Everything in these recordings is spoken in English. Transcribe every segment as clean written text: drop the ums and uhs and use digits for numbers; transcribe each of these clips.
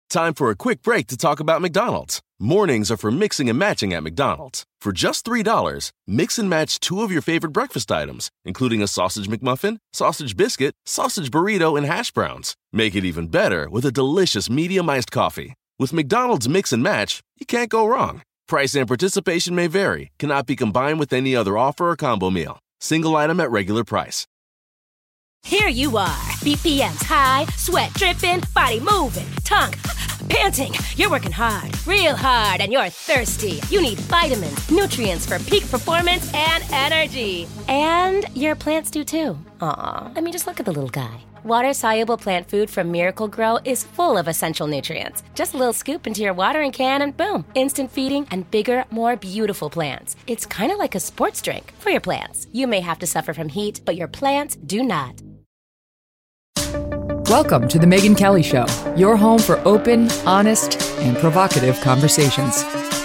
Time for a quick break to talk about McDonald's. Mornings are for mixing and matching at McDonald's. For just $3, mix and match 2 of your favorite breakfast items, including a sausage McMuffin, sausage biscuit, sausage burrito, and hash browns. Make it even better with a delicious medium iced coffee. With McDonald's Mix and Match, you can't go wrong. Price and participation may vary, cannot be combined with any other offer or combo meal. Single item at regular price. Here you are, BPMs high, sweat dripping, body moving, tongue panting. You're working hard, real hard, and you're thirsty. You need vitamins, nutrients for peak performance and energy. And your plants do too. Aw, I mean, just look at the little guy. Water-soluble plant food from Miracle-Gro is full of essential nutrients. Just a little scoop into your watering can and boom, instant feeding and bigger, more beautiful plants. It's kind of like a sports drink for your plants. You may have to suffer from heat, but your plants do not. Welcome to The Megyn Kelly Show, your home for open, honest, and provocative conversations.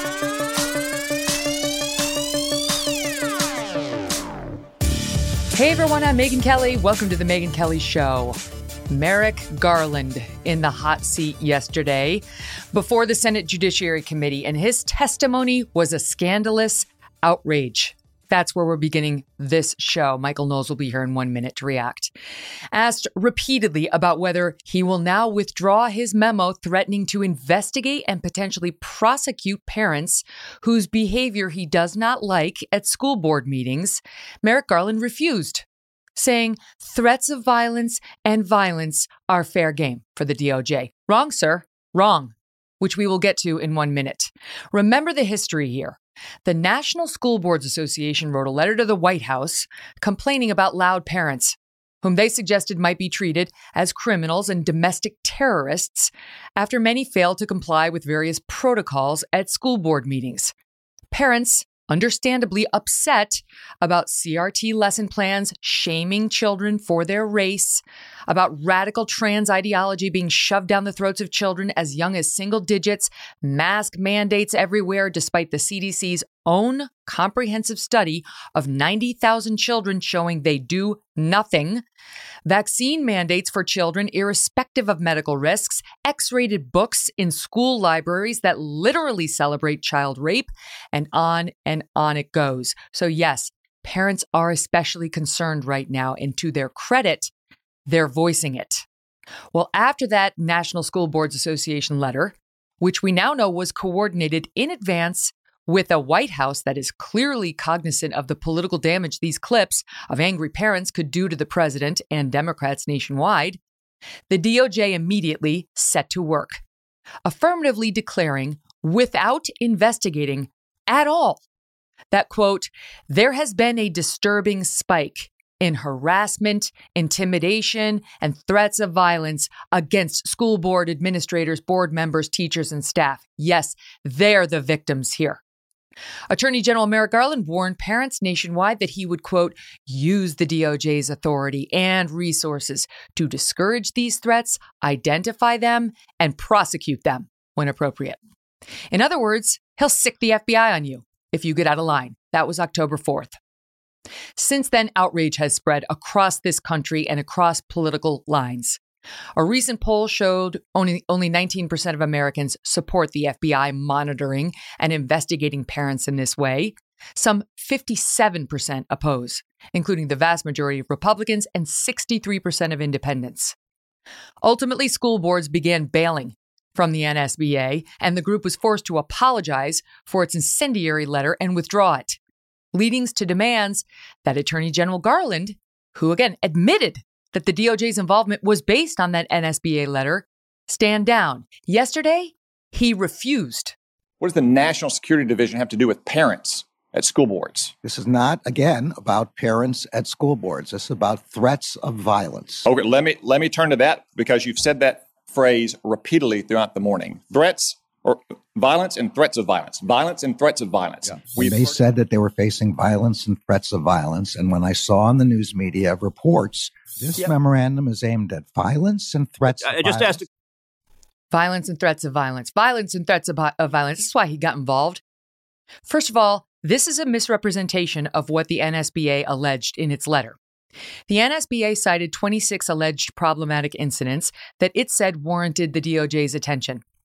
Hey everyone, I'm Megyn Kelly. Welcome to The Megyn Kelly Show. Merrick Garland in the hot seat yesterday before the Senate Judiciary Committee, and his testimony was a scandalous outrage. That's where we're beginning this show. Michael Knowles will be here in 1 minute to react. Asked repeatedly about whether he will now withdraw his memo threatening to investigate and potentially prosecute parents whose behavior he does not like at school board meetings, Merrick Garland refused, saying threats of violence and violence are fair game for the DOJ. Wrong, sir. Wrong, which we will get to in 1 minute. Remember the history here. The National School Boards Association wrote a letter to the White House complaining about loud parents, whom they suggested might be treated as criminals and domestic terrorists after many failed to comply with various protocols at school board meetings. Parents, understandably upset about CRT lesson plans shaming children for their race, about radical trans ideology being shoved down the throats of children as young as single digits, mask mandates everywhere despite the CDC's own comprehensive study of 90,000 children showing they do nothing, vaccine mandates for children irrespective of medical risks, X-rated books in school libraries that literally celebrate child rape, and on it goes. So yes, parents are especially concerned right now, and to their credit, they're voicing it. Well, after that National School Boards Association letter, which we now know was coordinated in advance with a White House that is clearly cognizant of the political damage these clips of angry parents could do to the president and Democrats nationwide, the DOJ immediately set to work, affirmatively declaring, without investigating at all, that, quote, there has been a disturbing spike in harassment, intimidation, and threats of violence against school board administrators, board members, teachers, and staff. Yes, they're the victims here. Attorney General Merrick Garland warned parents nationwide that he would, quote, use the DOJ's authority and resources to discourage these threats, identify them, and prosecute them when appropriate. In other words, he'll sic the FBI on you if you get out of line. That was October 4th. Since then, outrage has spread across this country and across political lines. A recent poll showed only 19% of Americans support the FBI monitoring and investigating parents in this way. Some 57% oppose, including the vast majority of Republicans and 63% of independents. Ultimately, school boards began bailing from the NSBA, and the group was forced to apologize for its incendiary letter and withdraw it, leading to demands that Attorney General Garland, who again admitted that the DOJ's involvement was based on that NSBA letter, stand down. Yesterday, he refused. What does the National Security Division have to do with parents at school boards? This is not, again, about parents at school boards. This is about threats of violence. Okay, let me turn to that because you've said that phrase repeatedly throughout the morning. Threats or violence and threats of violence. Violence and threats of violence. Yeah. They said that they were facing violence and threats of violence. And when I saw in the news media reports, this memorandum is aimed at violence and threats of violence. Violence and threats of violence. Violence and threats of violence. This is why he got involved. First of all, this is a misrepresentation of what the NSBA alleged in its letter. The NSBA cited 26 alleged problematic incidents that it said warranted the DOJ's attention.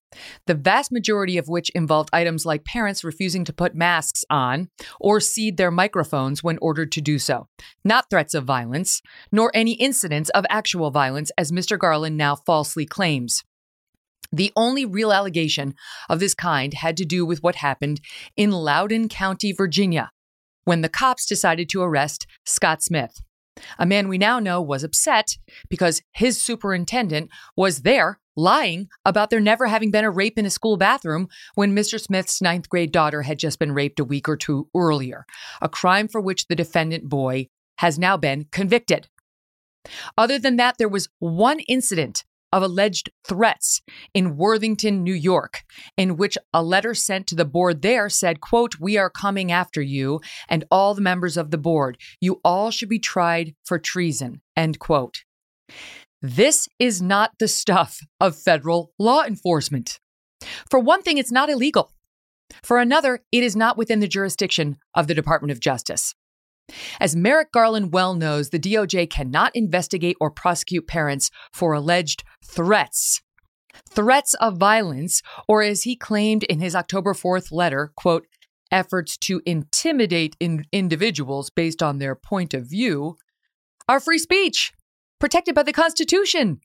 the vast majority of which involved items like parents refusing to put masks on or cede their microphones when ordered to do so. Not threats of violence, nor any incidents of actual violence, as Mr. Garland now falsely claims. The only real allegation of this kind had to do with what happened in Loudoun County, Virginia, when the cops decided to arrest Scott Smith, a man we now know was upset because his superintendent was there lying about there never having been a rape in a school bathroom when Mr. Smith's 9th grade daughter had just been raped a week or two earlier, a crime for which the defendant boy has now been convicted. Other than that, there was one incident of alleged threats in Worthington, New York, in which a letter sent to the board there said, quote, "We are coming after you and all the members of the board. You all should be tried for treason," end quote. This is not the stuff of federal law enforcement. For one thing, it's not illegal. For another, it is not within the jurisdiction of the Department of Justice. As Merrick Garland well knows, the DOJ cannot investigate or prosecute parents for alleged threats of violence, or as he claimed in his October 4th letter, quote, efforts to intimidate individuals based on their point of view, are free speech, protected by the Constitution.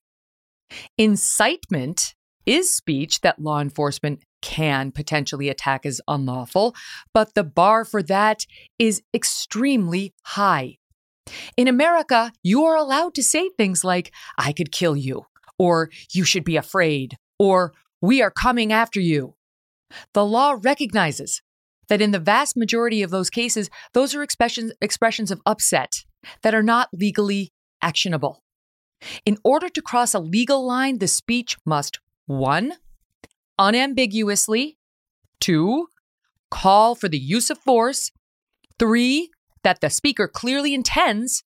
Incitement is speech that law enforcement can potentially attack as unlawful, but the bar for that is extremely high. In America, you are allowed to say things like, "I could kill you," or "You should be afraid," or "We are coming after you." The law recognizes that in the vast majority of those cases, those are expressions of upset that are not legally actionable. In order to cross a legal line, the speech must, 1, unambiguously, 2, call for the use of force, 3, that the speaker clearly intends,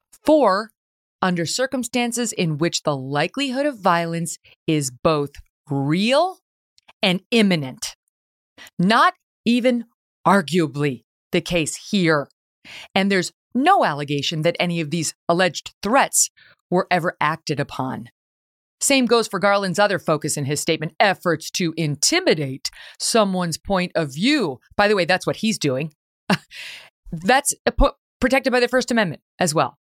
4, under circumstances in which the likelihood of violence is both real and imminent. Not even arguably the case here. And there's no allegation that any of these alleged threats were ever acted upon. Same goes for Garland's other focus in his statement, efforts to intimidate someone's point of view. By the way, that's what he's doing. That's protected by the First Amendment as well.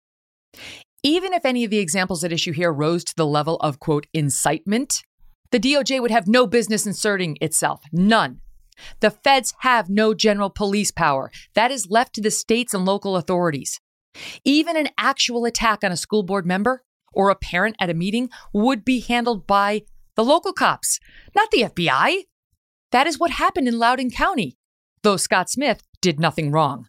Even if any of the examples at issue here rose to the level of, quote, incitement, the DOJ would have no business inserting itself. None. The feds have no general police power. That is left to the states and local authorities. Even an actual attack on a school board member or a parent at a meeting would be handled by the local cops, not the FBI. That is what happened in Loudoun County, though Scott Smith did nothing wrong.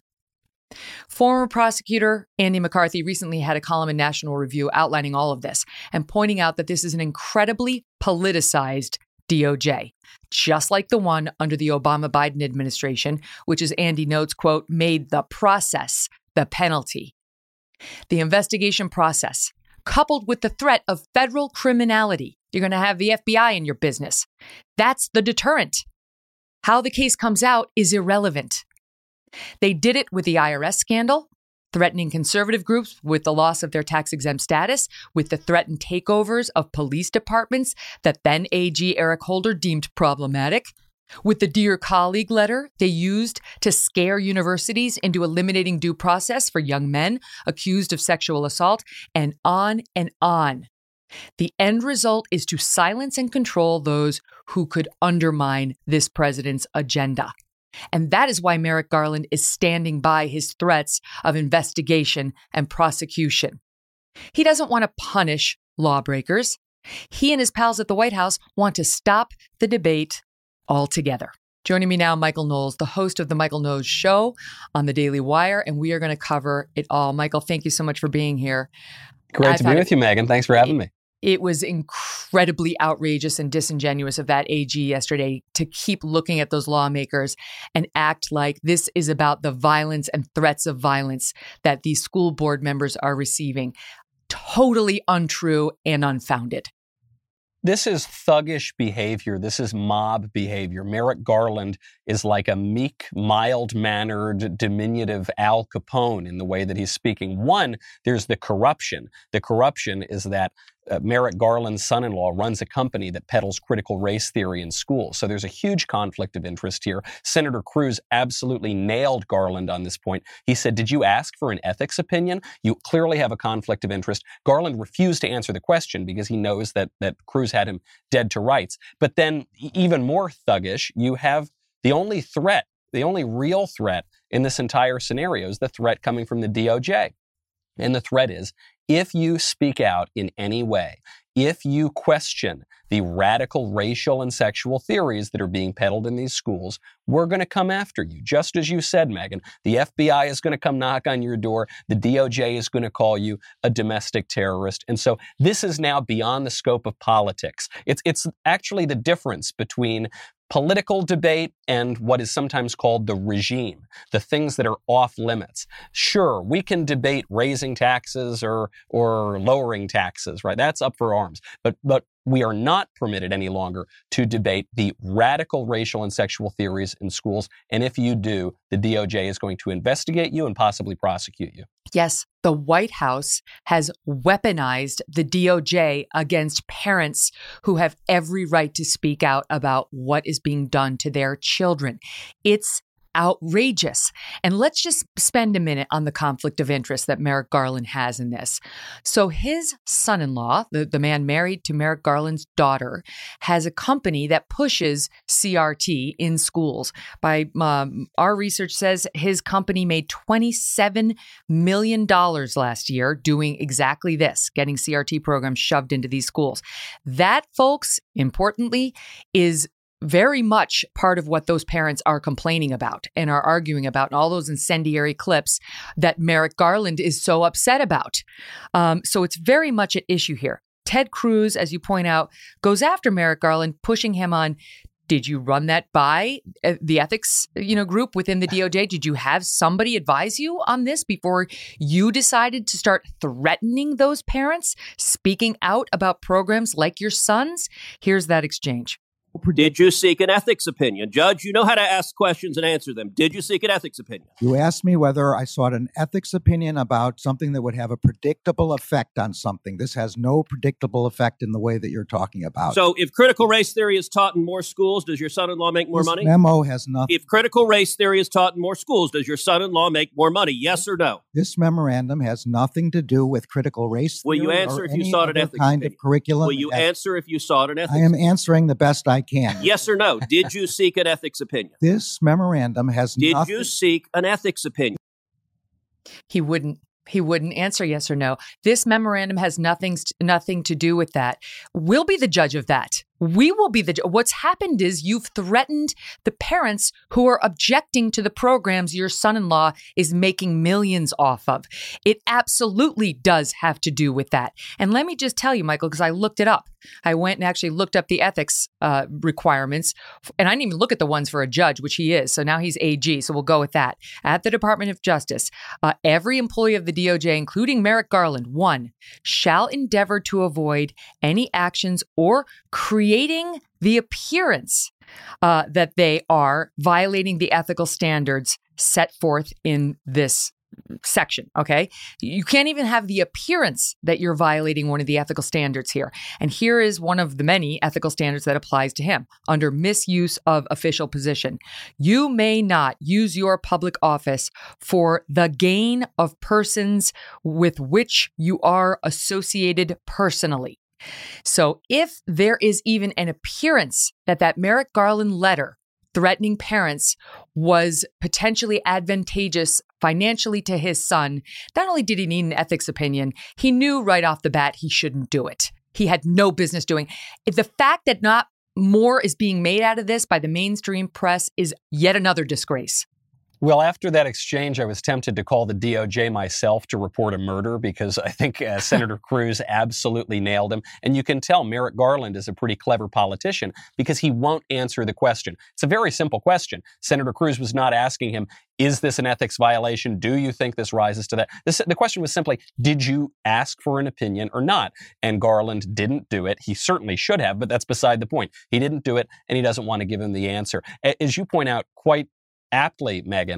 Former prosecutor Andy McCarthy recently had a column in National Review outlining all of this and pointing out that this is an incredibly politicized DOJ, just like the one under the Obama-Biden administration, which, as Andy notes, quote, made the process the penalty. The investigation process, coupled with the threat of federal criminality, you're going to have the FBI in your business. That's the deterrent. How the case comes out is irrelevant. They did it with the IRS scandal, threatening conservative groups with the loss of their tax-exempt status, with the threatened takeovers of police departments that then AG Eric Holder deemed problematic, with the Dear Colleague letter they used to scare universities into eliminating due process for young men accused of sexual assault, and on and on. The end result is to silence and control those who could undermine this president's agenda. And that is why Merrick Garland is standing by his threats of investigation and prosecution. He doesn't want to punish lawbreakers. He and his pals at the White House want to stop the debate altogether. Joining me now, Michael Knowles, the host of The Michael Knowles Show on the Daily Wire, and we are going to cover it all. Michael, thank you so much for being here. Great to be with you, Megan. Thanks for having me. It was incredibly outrageous and disingenuous of that AG yesterday to keep looking at those lawmakers and act like this is about the violence and threats of violence that these school board members are receiving. Totally untrue and unfounded. This is thuggish behavior. This is mob behavior. Merrick Garland is like a meek, mild-mannered, diminutive Al Capone in the way that he's speaking. One, there's the corruption. The corruption is that Merrick Garland's son-in-law runs a company that peddles critical race theory in schools. So there's a huge conflict of interest here. Senator Cruz absolutely nailed Garland on this point. He said, did you ask for an ethics opinion? You clearly have a conflict of interest. Garland refused to answer the question because he knows that Cruz had him dead to rights. But then even more thuggish, you have the only real threat in this entire scenario is the threat coming from the DOJ. And the threat is, if you speak out in any way, if you question the radical racial and sexual theories that are being peddled in these schools, we're going to come after you. Just as you said, Megyn, the FBI is going to come knock on your door. The DOJ is going to call you a domestic terrorist. And so this is now beyond the scope of politics. It's actually the difference between political debate and what is sometimes called the regime, the things that are off limits. Sure, we can debate raising taxes or lowering taxes, right? That's up for arms. But we are not permitted any longer to debate the radical racial and sexual theories in schools. And if you do, the DOJ is going to investigate you and possibly prosecute you. Yes, the White House has weaponized the DOJ against parents who have every right to speak out about what is being done to their children. It's outrageous. And let's just spend a minute on the conflict of interest that Merrick Garland has in this. So his son-in-law, the man married to Merrick Garland's daughter, has a company that pushes CRT in schools. By our research says his company made $27 million last year doing exactly this, getting CRT programs shoved into these schools. That, folks, importantly, is very much part of what those parents are complaining about and are arguing about, and all those incendiary clips that Merrick Garland is so upset about. So it's very much at issue here. Ted Cruz, as you point out, goes after Merrick Garland, pushing him on, did you run that by the ethics group within the DOJ? Did you have somebody advise you on this before you decided to start threatening those parents, speaking out about programs like your son's? Here's that exchange. Did you seek an ethics opinion? Judge, you know how to ask questions and answer them. Did you seek an ethics opinion? You asked me whether I sought an ethics opinion about something that would have a predictable effect on something. This has no predictable effect in the way that you're talking about. So if critical race theory is taught in more schools, does your son-in-law make more money? This memo has nothing. If critical race theory is taught in more schools, does your son-in-law make more money? Yes or no? This memorandum has nothing to do with critical race theory. Will you answer if you sought an ethics kind opinion? of curriculum. Will you answer if you sought an ethics I am answering the best I can. Yes or no? Did you seek an ethics opinion? This memorandum has nothing. Did you seek an ethics opinion? He wouldn't answer yes or no. This memorandum has nothing to do with that. We'll be the judge of that. We will be what's happened is you've threatened the parents who are objecting to the programs your son-in-law is making millions off of. It absolutely does have to do with that. And let me just tell you, Michael, because I looked it up. I went and actually looked up the ethics requirements, and I didn't even look at the ones for a judge, which he is. So now he's AG, so we'll go with that. At the Department of Justice, every employee of the DOJ, including Merrick Garland, 1, shall endeavor to avoid any actions or creating the appearance that they are violating the ethical standards set forth in this section, okay? You can't even have the appearance that you're violating one of the ethical standards here. And here is one of the many ethical standards that applies to him under misuse of official position. You may not use your public office for the gain of persons with which you are associated personally. So if there is even an appearance that Merrick Garland letter threatening parents was potentially advantageous financially to his son, not only did he need an ethics opinion, he knew right off the bat he shouldn't do it. He had no business doing it. The fact that not more is being made out of this by the mainstream press is yet another disgrace. Well, after that exchange, I was tempted to call the DOJ myself to report a murder because I think Senator Cruz absolutely nailed him. And you can tell Merrick Garland is a pretty clever politician because he won't answer the question. It's a very simple question. Senator Cruz was not asking him, is this an ethics violation? Do you think this rises to that? The question was simply, did you ask for an opinion or not? And Garland didn't do it. He certainly should have, but that's beside the point. He didn't do it, and he doesn't want to give him the answer. As you point out quite aptly, Megyn,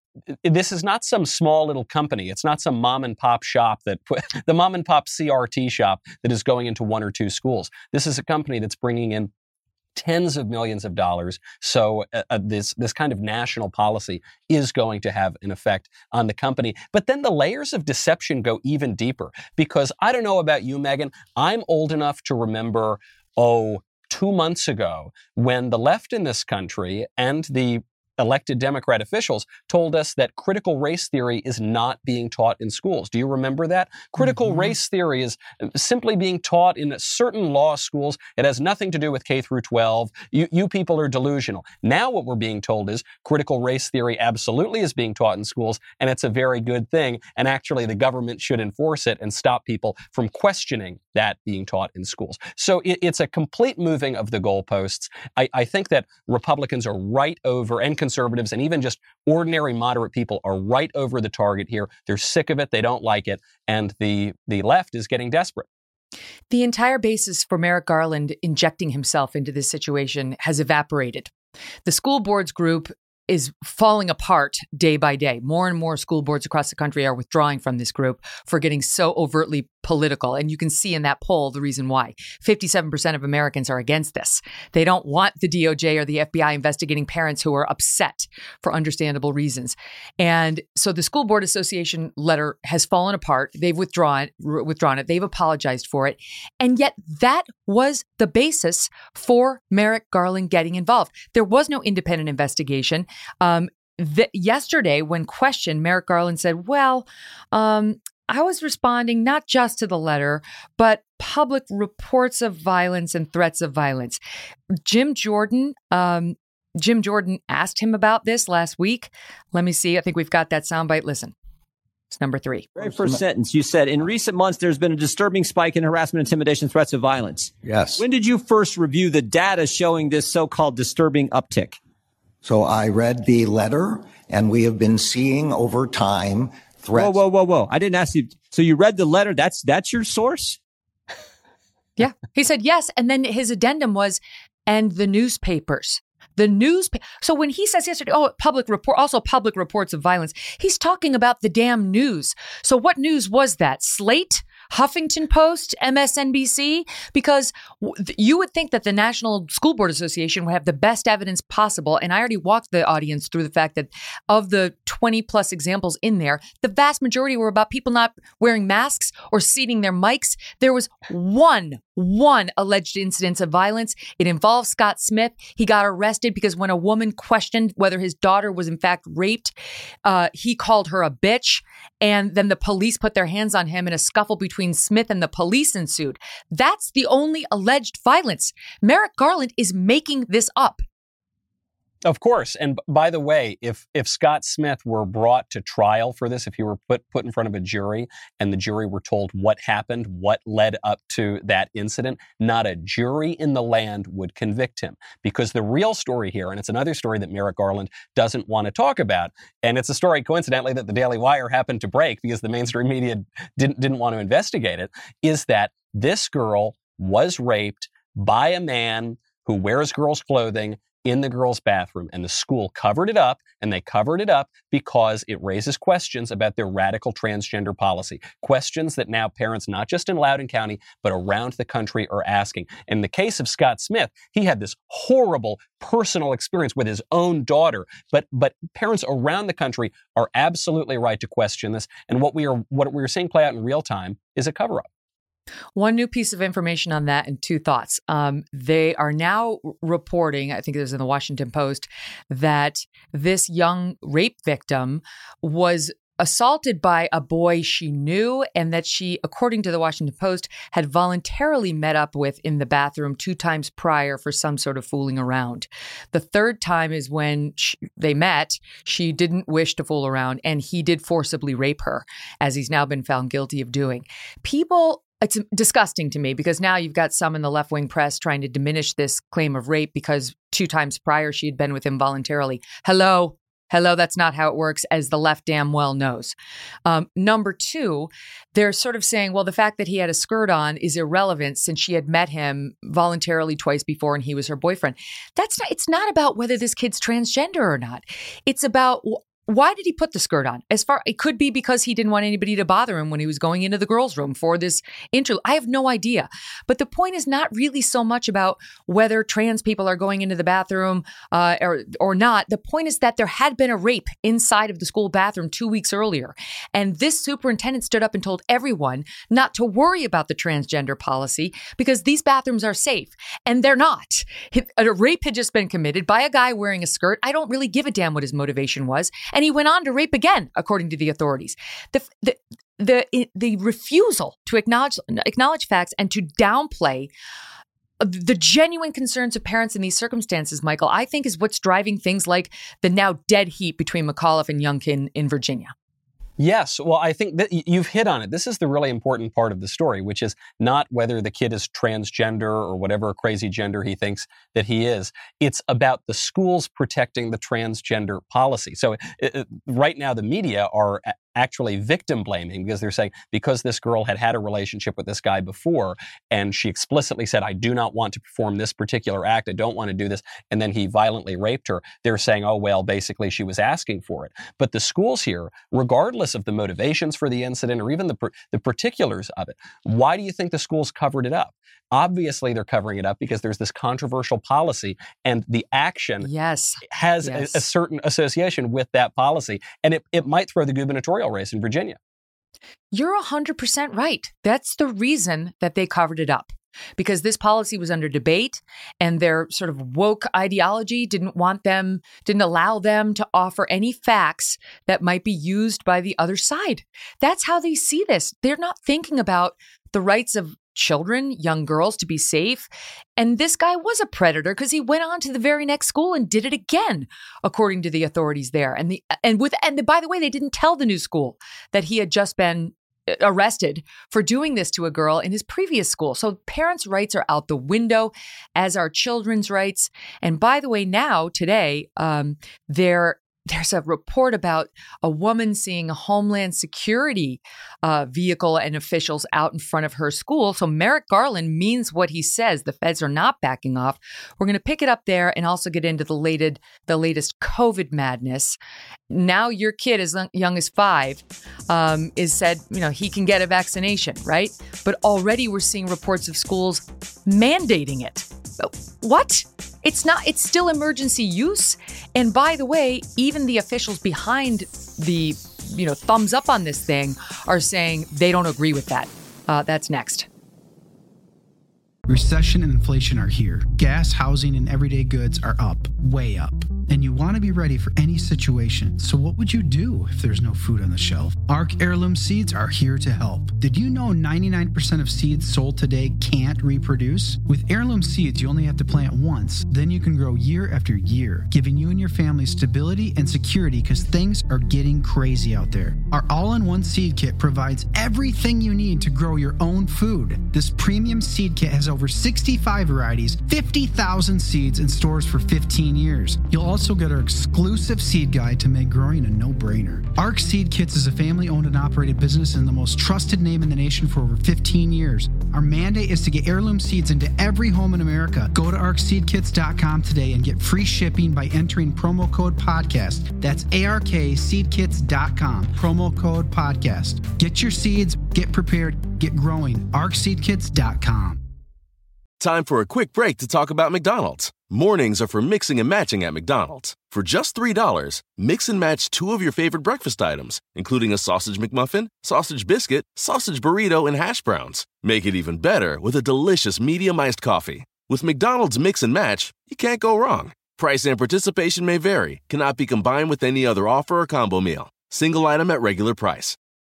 this is not some small little company. It's not some mom and pop shop the mom and pop CRT shop that is going into one or two schools. This is a company that's bringing in tens of millions of dollars. So this kind of national policy is going to have an effect on the company. But then the layers of deception go even deeper, because I don't know about you, Megyn. I'm old enough to remember, 2 months ago, when the left in this country and the elected Democrat officials told us that critical race theory is not being taught in schools. Do you remember that? Critical race theory is simply being taught in certain law schools. It has nothing to do with K through 12. You people are delusional. Now what we're being told is critical race theory absolutely is being taught in schools, and it's a very good thing. And actually, the government should enforce it and stop people from questioning that being taught in schools. So it's a complete moving of the goalposts. I think that Republicans are right over, and conservatives and even just ordinary moderate people are right over the target here. They're sick of it. They don't like it. And the left is getting desperate. The entire basis for Merrick Garland injecting himself into this situation has evaporated. The school boards group is falling apart day by day. More and more school boards across the country are withdrawing from this group for getting so overtly political. And you can see in that poll the reason why. 57% of Americans are against this. They don't want the DOJ or the FBI investigating parents who are upset for understandable reasons. And so the School Board Association letter has fallen apart. They've withdrawn it. They've apologized for it. And yet that was the basis for Merrick Garland getting involved. There was no independent investigation. Yesterday, when questioned, Merrick Garland said, I was responding not just to the letter, but public reports of violence and threats of violence. Jim Jordan asked him about this last week. Let me see. I think we've got that soundbite. Listen. It's number 3. Very first sentence, you said, in recent months, there's been a disturbing spike in harassment, intimidation, threats of violence. Yes. When did you first review the data showing this so-called disturbing uptick? So I read the letter, and we have been seeing over time threats. Whoa. I didn't ask you. So you read the letter. That's your source? Yeah. He said yes. And then his addendum was, and the newspapers. So when he says yesterday, public reports of violence, he's talking about the damn news. So what news was that? Slate? Huffington Post, MSNBC, because you would think that the National School Board Association would have the best evidence possible. And I already walked the audience through the fact that of the 20 plus examples in there, the vast majority were about people not wearing masks or seating their mics. There was one alleged incident of violence. It involved Scott Smith. He got arrested because when a woman questioned whether his daughter was in fact raped, he called her a bitch. And then the police put their hands on him, and a scuffle between Smith and the police ensued. That's the only alleged violence. Merrick Garland is making this up. Of course. And by the way, if Scott Smith were brought to trial for this, if he were put in front of a jury and the jury were told what happened, what led up to that incident, not a jury in the land would convict him. Because the real story here, and it's another story that Merrick Garland doesn't want to talk about, and it's a story, coincidentally, that the Daily Wire happened to break because the mainstream media didn't want to investigate it, is that this girl was raped by a man who wears girls' clothing in the girls' bathroom, and the school covered it up, and they covered it up because it raises questions about their radical transgender policy. Questions that now parents, not just in Loudoun County, but around the country are asking. In the case of Scott Smith, he had this horrible personal experience with his own daughter, but parents around the country are absolutely right to question this. And what we're seeing play out in real time is a cover-up. One new piece of information on that and 2 thoughts. They are now reporting, I think it was in the Washington Post, that this young rape victim was assaulted by a boy she knew, and that she, according to the Washington Post, had voluntarily met up with in the bathroom 2 times prior for some sort of fooling around. The 3rd time is when they met, she didn't wish to fool around, and he did forcibly rape her, as he's now been found guilty of doing. It's disgusting to me because now you've got some in the left-wing press trying to diminish this claim of rape because 2 times prior she had been with him voluntarily. Hello, that's not how it works, as the left damn well knows. Number 2, they're sort of saying, well, the fact that he had a skirt on is irrelevant since she had met him voluntarily twice before and he was her boyfriend. It's not about whether this kid's transgender or not. It's about why did he put the skirt on? It could be because he didn't want anybody to bother him when he was going into the girls' room for this interlude. I have no idea. But the point is not really so much about whether trans people are going into the bathroom or not. The point is that there had been a rape inside of the school bathroom 2 weeks earlier. And this superintendent stood up and told everyone not to worry about the transgender policy because these bathrooms are safe. And they're not. A rape had just been committed by a guy wearing a skirt. I don't really give a damn what his motivation was. And he went on to rape again, according to the authorities. The refusal to acknowledge facts and to downplay the genuine concerns of parents in these circumstances, Michael, I think is what's driving things like the now dead heat between McAuliffe and Youngkin in Virginia. Yes. Well, I think that you've hit on it. This is the really important part of the story, which is not whether the kid is transgender or whatever crazy gender he thinks that he is. It's about the schools protecting the transgender policy. So right now, the media are actually victim blaming because they're saying because this girl had a relationship with this guy before and she explicitly said, I do not want to perform this particular act. I don't want to do this. And then he violently raped her. They're saying, oh, well, basically she was asking for it. But the schools here, regardless of the motivations for the incident or even the particulars of it, why do you think the schools covered it up? Obviously, they're covering it up because there's this controversial policy and the action has a certain association with that policy. And it might throw the gubernatorial race in Virginia. You're 100% right. That's the reason that they covered it up. Because this policy was under debate and their sort of woke ideology didn't allow them to offer any facts that might be used by the other side. That's how they see this. They're not thinking about the rights of children, young girls to be safe. And this guy was a predator because he went on to the very next school and did it again, according to the authorities there. And by the way, they didn't tell the new school that he had just been arrested for doing this to a girl in his previous school. So parents' rights are out the window, as are children's rights. And by the way, now, today, there's a report about a woman seeing a Homeland Security vehicle and officials out in front of her school. So Merrick Garland means what he says. The feds are not backing off. We're going to pick it up there and also get into the latest COVID madness. Now your kid, as young as 5, is said, he can get a vaccination, right? But already we're seeing reports of schools mandating it. What? It's still emergency use. And by the way, even the officials behind the, thumbs up on this thing are saying they don't agree with that. That's next. Recession and inflation are here. Gas, housing, and everyday goods are up, way up. And you want to be ready for any situation. So what would you do if there's no food on the shelf? ARC Heirloom Seeds are here to help. Did you know 99% of seeds sold today can't reproduce? With Heirloom Seeds, you only have to plant once. Then you can grow year after year, giving you and your family stability and security because things are getting crazy out there. Our all-in-one seed kit provides everything you need to grow your own food. This premium seed kit has over 65 varieties, 50,000 seeds, and stores for 15 years. You'll also get our exclusive seed guide to make growing a no-brainer. ARC Seed Kits is a family-owned and operated business and the most trusted name in the nation for over 15 years. Our mandate is to get heirloom seeds into every home in America. Go to arcseedkits.com today and get free shipping by entering promo code podcast. That's ARKseedkits.com, promo code podcast. Get your seeds, get prepared, get growing. arcseedkits.com. Time for a quick break to talk about McDonald's. Mornings are for mixing and matching at McDonald's. For just $3, mix and match 2 of your favorite breakfast items, including a sausage McMuffin, sausage biscuit, sausage burrito, and hash browns. Make it even better with a delicious medium iced coffee. With McDonald's Mix and Match, you can't go wrong. Price and participation may vary, cannot be combined with any other offer or combo meal. Single item at regular price.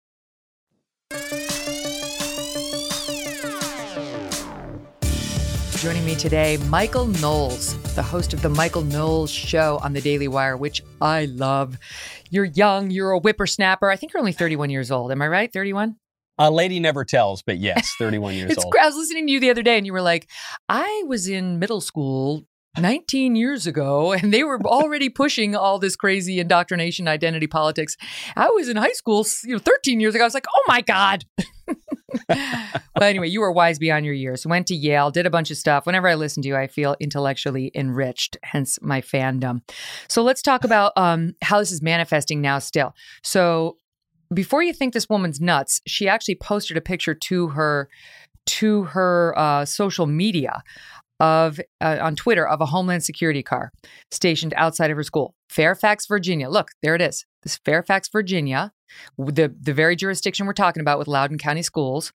Joining me today, Michael Knowles, the host of The Michael Knowles Show on the Daily Wire, which I love. You're young. You're a whippersnapper. I think you're only 31 years old. Am I right? 31? A lady never tells, but yes, 31 years old. I was listening to you the other day and you were like, I was in middle school 19 years ago, and they were already pushing all this crazy indoctrination, identity politics. I was in high school, 13 years ago. I was like, oh my God. But anyway, you were wise beyond your years. Went to Yale, did a bunch of stuff. Whenever I listen to you, I feel intellectually enriched, hence my fandom. So let's talk about how this is manifesting now still. So before you think this woman's nuts, she actually posted a picture to her social media of on Twitter of a Homeland Security car stationed outside of her school, Fairfax, Virginia. Look, there it is. This Fairfax, Virginia, the very jurisdiction we're talking about with Loudoun County Schools.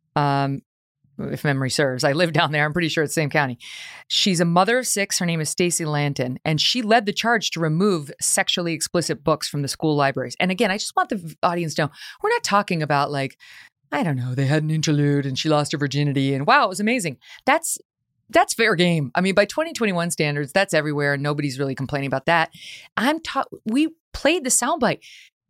If memory serves, I live down there. I'm pretty sure it's the same county. She's a mother of 6. Her name is Stacy Lanton, and she led the charge to remove sexually explicit books from the school libraries. And again, I just want the audience to know, we're not talking about like, I don't know, they had an interlude and she lost her virginity and wow, it was amazing. That's fair game. I mean, by 2021 standards, that's everywhere. And nobody's really complaining about that. We played the soundbite,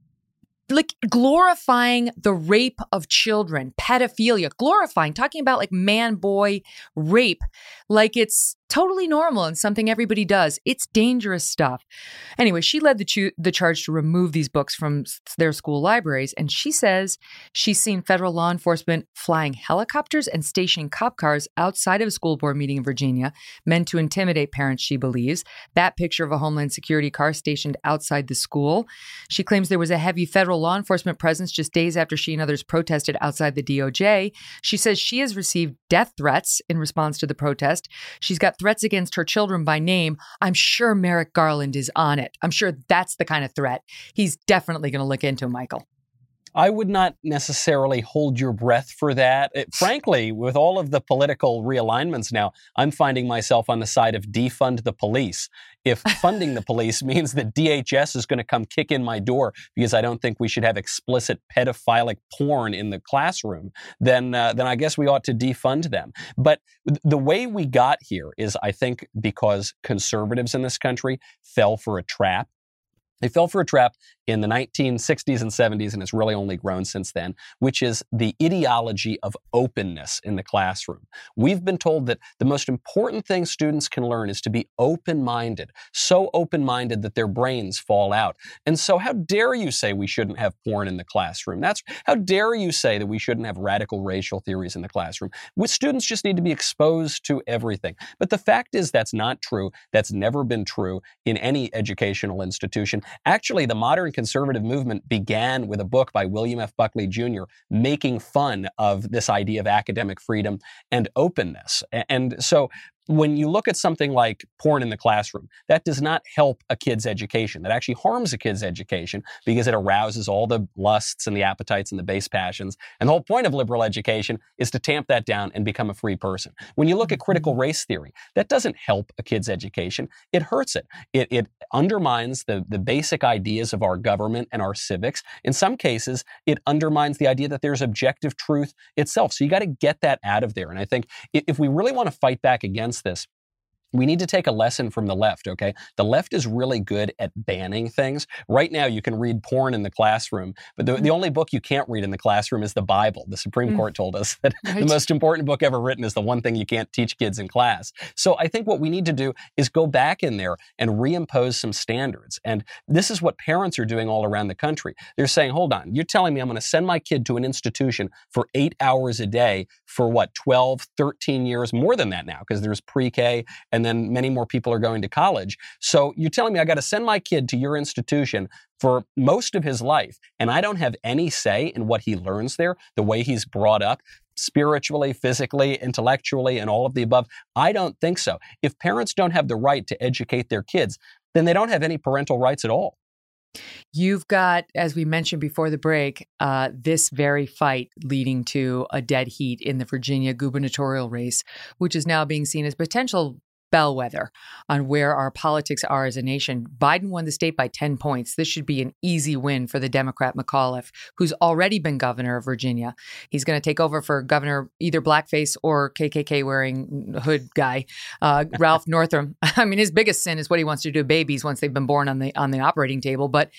like glorifying the rape of children, pedophilia, talking about like man-boy rape, like it's totally normal and something everybody does. It's dangerous stuff. Anyway, she led the charge to remove these books from their school libraries. And she says she's seen federal law enforcement flying helicopters and stationing cop cars outside of a school board meeting in Virginia, meant to intimidate parents, she believes. That picture of a Homeland Security car stationed outside the school. She claims there was a heavy federal law enforcement presence just days after she and others protested outside the DOJ. She says she has received death threats in response to the protest. She's got threats against her children by name. I'm sure Merrick Garland is on it. I'm sure that's the kind of threat he's definitely going to look into, Michael. I would not necessarily hold your breath for that. Frankly, with all of the political realignments now, I'm finding myself on the side of defund the police. If funding the police means that DHS is going to come kick in my door because I don't think we should have explicit pedophilic porn in the classroom, then I guess we ought to defund them. But the way we got here is, I think, because conservatives in this country fell for a trap. They fell for a trap in the 1960s and 70s, and it's really only grown since then, which is the ideology of openness in the classroom. We've been told that the most important thing students can learn is to be open-minded, so open-minded that their brains fall out. And so how dare you say we shouldn't have porn in the classroom? How dare you say that we shouldn't have radical racial theories in the classroom? Students just need to be exposed to everything. But the fact is that's not true. That's never been true in any educational institution. Actually, the modern conservative movement began with a book by William F. Buckley Jr. making fun of this idea of academic freedom and openness. And so when you look at something like porn in the classroom, that does not help a kid's education. That actually harms a kid's education because it arouses all the lusts and the appetites and the base passions. And the whole point of liberal education is to tamp that down and become a free person. When you look at critical race theory, that doesn't help a kid's education. It hurts it. It undermines the basic ideas of our government and our civics. In some cases, it undermines the idea that there's objective truth itself. So you got to get that out of there. And I think if we really want to fight back against this, we need to take a lesson from the left, okay? The left is really good at banning things. Right now, you can read porn in the classroom, but the only book you can't read in the classroom is the Bible. The Supreme Court told us that the most important book ever written is the one thing you can't teach kids in class. So I think what we need to do is go back in there and reimpose some standards. And this is what parents are doing all around the country. They're saying, hold on, you're telling me I'm going to send my kid to an institution for 8 hours a day for what, 12, 13 years, more than that now, because there's pre-K and then many more people are going to college. So you're telling me I got to send my kid to your institution for most of his life, and I don't have any say in what he learns there, the way he's brought up, spiritually, physically, intellectually, and all of the above? I don't think so. If parents don't have the right to educate their kids, then they don't have any parental rights at all. You've got, as we mentioned before the break, this very fight leading to a dead heat in the Virginia gubernatorial race, which is now being seen as potential bellwether on where our politics are as a nation. Biden won the state by 10 points. This should be an easy win for the Democrat McAuliffe, who's already been governor of Virginia. He's going to take over for governor, either blackface or KKK wearing hood guy, Ralph Northam. I mean, his biggest sin is what he wants to do to babies once they've been born on the operating table. But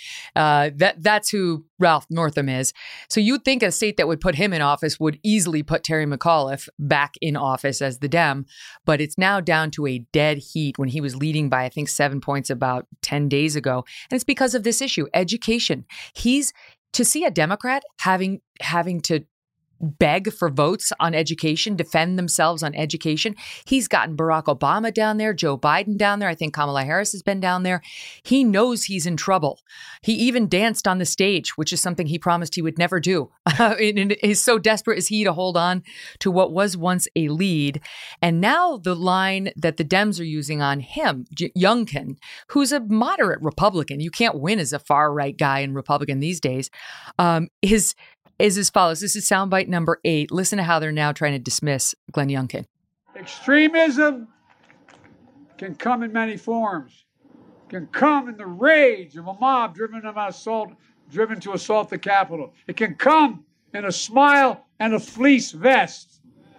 that's who Ralph Northam is. So you'd think a state that would put him in office would easily put Terry McAuliffe back in office as the Dem. But it's now down to a dead heat when he was leading by, I think, 7 points about 10 days ago. And it's because of this issue, education. To see a Democrat having to beg for votes on education, defend themselves on education. He's gotten Barack Obama down there, Joe Biden down there. I think Kamala Harris has been down there. He knows he's in trouble. He even danced on the stage, which is something he promised he would never do. And is so desperate is he to hold on to what was once a lead. And now the line that the Dems are using on him, Youngkin, who's a moderate Republican, you can't win as a far-right guy in Republican these days, is as follows. This is soundbite number 8. Listen to how they're now trying to dismiss Glenn Youngkin. Extremism can come in many forms. Can come in the rage of a mob driven to assault the Capitol. It can come in a smile and a fleece vest.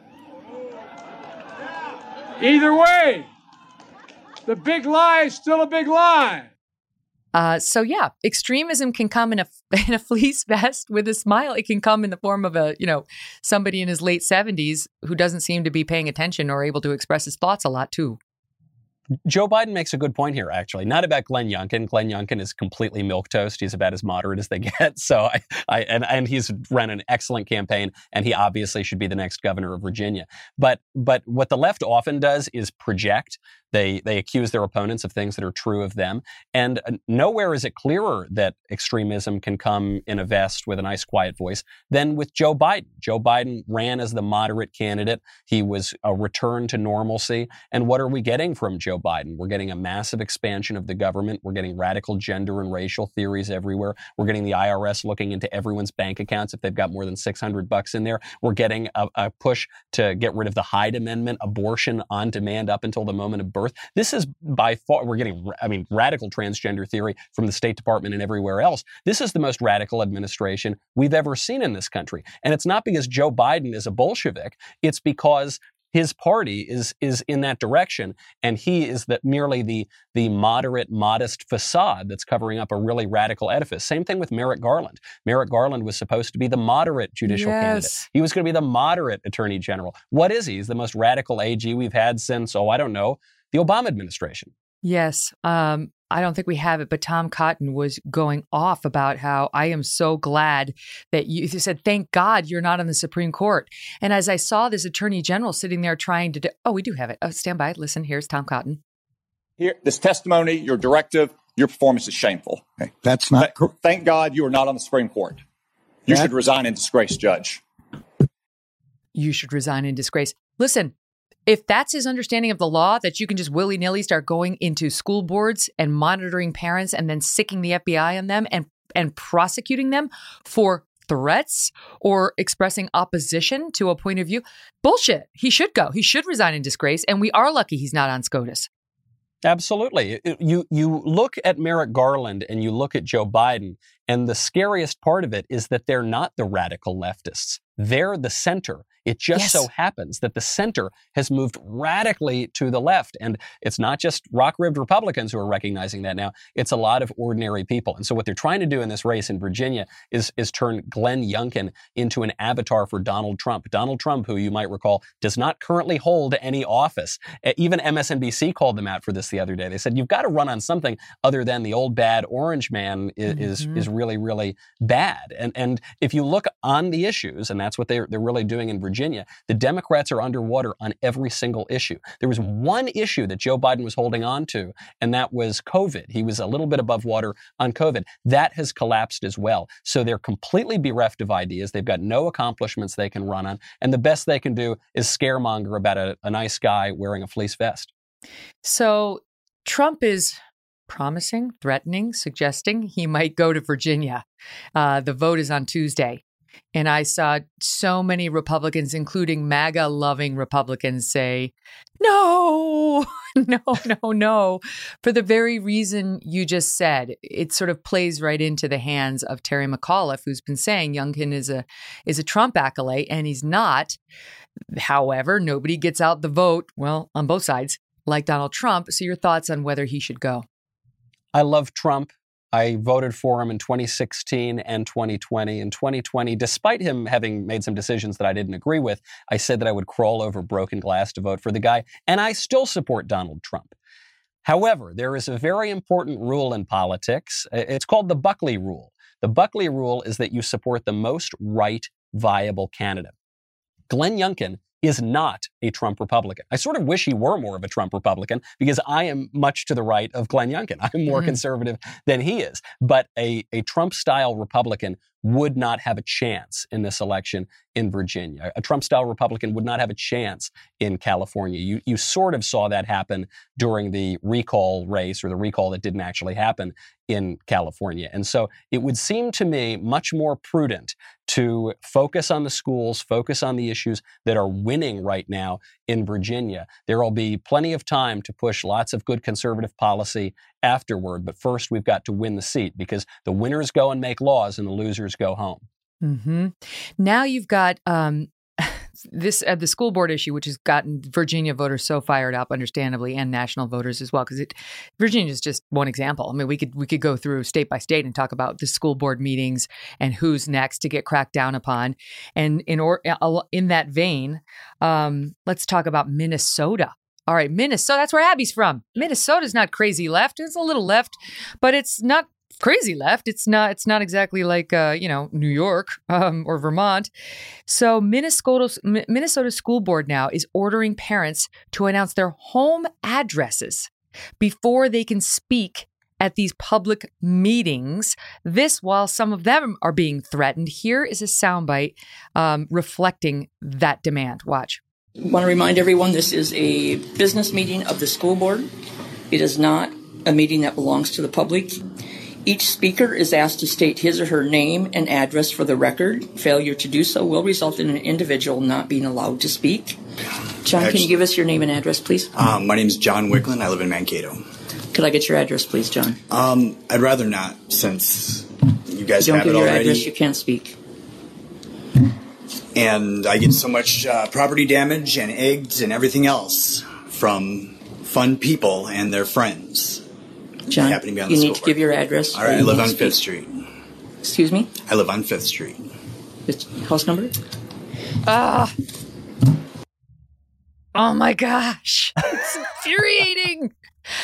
Either way, the big lie is still a big lie. So yeah, extremism can come in a fleece vest with a smile. It can come in the form of somebody in his late 70s who doesn't seem to be paying attention or able to express his thoughts a lot too. Joe Biden makes a good point here, actually. Not about Glenn Youngkin. Glenn Youngkin is completely milquetoast. He's about as moderate as they get. So and he's run an excellent campaign, and he obviously should be the next governor of Virginia. But what the left often does is project. They accuse their opponents of things that are true of them. And nowhere is it clearer that extremism can come in a vest with a nice, quiet voice than with Joe Biden. Joe Biden ran as the moderate candidate. He was a return to normalcy. And what are we getting from Joe Biden? We're getting a massive expansion of the government. We're getting radical gender and racial theories everywhere. We're getting the IRS looking into everyone's bank accounts if they've got more than $600 in there. We're getting a push to get rid of the Hyde Amendment, abortion on demand up until the moment of birth. This is by far, we're getting, radical transgender theory from the State Department and everywhere else. This is the most radical administration we've ever seen in this country. And it's not because Joe Biden is a Bolshevik. It's because his party is in that direction, and he is merely the moderate, modest facade that's covering up a really radical edifice. Same thing with Merrick Garland. Merrick Garland was supposed to be the moderate judicial candidate. He was going to be the moderate attorney general. What is he? He's the most radical AG we've had since, the Obama administration. Yes. I don't think we have it, but Tom Cotton was going off about how I am so glad that you said, thank God you're not on the Supreme Court. And as I saw this attorney general sitting there trying to we do have it. Oh, stand by. Listen, here's Tom Cotton. Here, this testimony, your directive, your performance is shameful. Okay. That's not correct. Thank God you are not on the Supreme Court. You should resign in disgrace, Judge. You should resign in disgrace. Listen. If that's his understanding of the law, that you can just willy-nilly start going into school boards and monitoring parents and then sicking the FBI on them and prosecuting them for threats or expressing opposition to a point of view, bullshit. He should go. He should resign in disgrace. And we are lucky he's not on SCOTUS. Absolutely. You look at Merrick Garland and you look at Joe Biden, and the scariest part of it is that they're not the radical leftists. They're the center. It just so happens that the center has moved radically to the left. And it's not just rock-ribbed Republicans who are recognizing that now. It's a lot of ordinary people. And so what they're trying to do in this race in Virginia is turn Glenn Youngkin into an avatar for Donald Trump. Donald Trump, who you might recall, does not currently hold any office. Even MSNBC called them out for this the other day. They said, you've got to run on something other than the old bad orange man is really, really bad. And if you look on the issues, and that's what they're really doing in Virginia, the Democrats are underwater on every single issue. There was one issue that Joe Biden was holding on to, and that was COVID. He was a little bit above water on COVID. That has collapsed as well. So they're completely bereft of ideas. They've got no accomplishments they can run on. And the best they can do is scaremonger about a nice guy wearing a fleece vest. So Trump is promising, threatening, suggesting he might go to Virginia. The vote is on Tuesday. And I saw so many Republicans, including MAGA-loving Republicans, say, no, for the very reason you just said. It sort of plays right into the hands of Terry McAuliffe, who's been saying Youngkin is a Trump acolyte, and he's not. However, nobody gets out the vote, well, on both sides, like Donald Trump. So your thoughts on whether he should go? I love Trump. I voted for him in 2016 and 2020. In 2020, despite him having made some decisions that I didn't agree with, I said that I would crawl over broken glass to vote for the guy, and I still support Donald Trump. However, there is a very important rule in politics. It's called the Buckley Rule. The Buckley Rule is that you support the most right, viable candidate. Glenn Youngkin is not a Trump Republican. I sort of wish he were more of a Trump Republican because I am much to the right of Glenn Youngkin. I'm more conservative than he is. But a Trump-style Republican would not have a chance in this election in Virginia. A Trump-style Republican would not have a chance in California. You sort of saw that happen during the recall race, or the recall that didn't actually happen in California. And so it would seem to me much more prudent to focus on the schools, focus on the issues that are winning right now in Virginia. There will be plenty of time to push lots of good conservative policy afterward. But first, we've got to win the seat, because the winners go and make laws and the losers go home. Mm-hmm. Now you've got the school board issue, which has gotten Virginia voters so fired up, understandably, and national voters as well, because Virginia is just one example. I mean, we could go through state by state and talk about the school board meetings and who's next to get cracked down upon. And in that vein, let's talk about Minnesota. All right, Minnesota, that's where Abby's from. Minnesota's not crazy left. It's a little left, but it's not crazy left. It's not exactly like New York or Vermont. So Minnesota School Board now is ordering parents to announce their home addresses before they can speak at these public meetings. This while some of them are being threatened. Here is a soundbite reflecting that demand. Watch. I want to remind everyone this is a business meeting of the school board. It is not a meeting that belongs to the public. Each speaker is asked to state his or her name and address for the record. Failure to do so will result in an individual not being allowed to speak. John, can you give us your name and address, please? My name is John Wickland. I live in Mankato. Could I get your address, please, John? I'd rather not, since you guys have it already. Don't give your address, you can't speak. And I get so much property damage and eggs and everything else from fun people and their friends. John, you need to give your address. All right, I live on 5th Street. Excuse me? I live on 5th Street. House number? Oh my gosh. It's infuriating.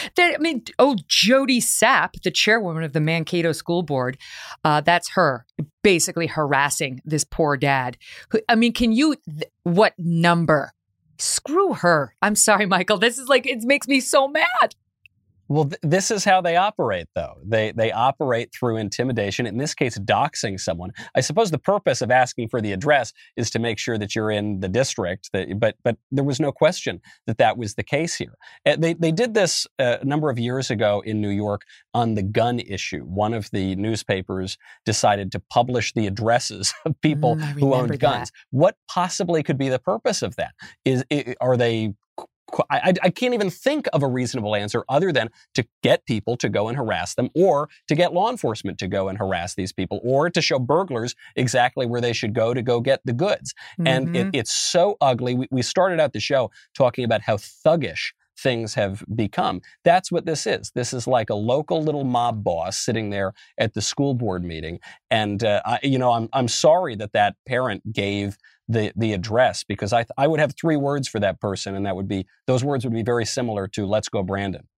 Jody Sapp, the chairwoman of the Mankato School Board, that's her basically harassing this poor dad. I mean, what number? Screw her. I'm sorry, Michael. This is it makes me so mad. Well, this is how they operate, though. They operate through intimidation, in this case, doxing someone. I suppose the purpose of asking for the address is to make sure that you're in the district, but there was no question that was the case here. They did this a number of years ago in New York on the gun issue. One of the newspapers decided to publish the addresses of people who owned guns. What possibly could be the purpose of that? Are they... I can't even think of a reasonable answer other than to get people to go and harass them, or to get law enforcement to go and harass these people, or to show burglars exactly where they should go to go get the goods. Mm-hmm. And it's so ugly. We started out the show talking about how thuggish things have become. That's what this is. This is like a local little mob boss sitting there at the school board meeting. And I'm sorry that parent gave the address, because I would have 3 words for that person, and those words would be very similar to "Let's go, Brandon."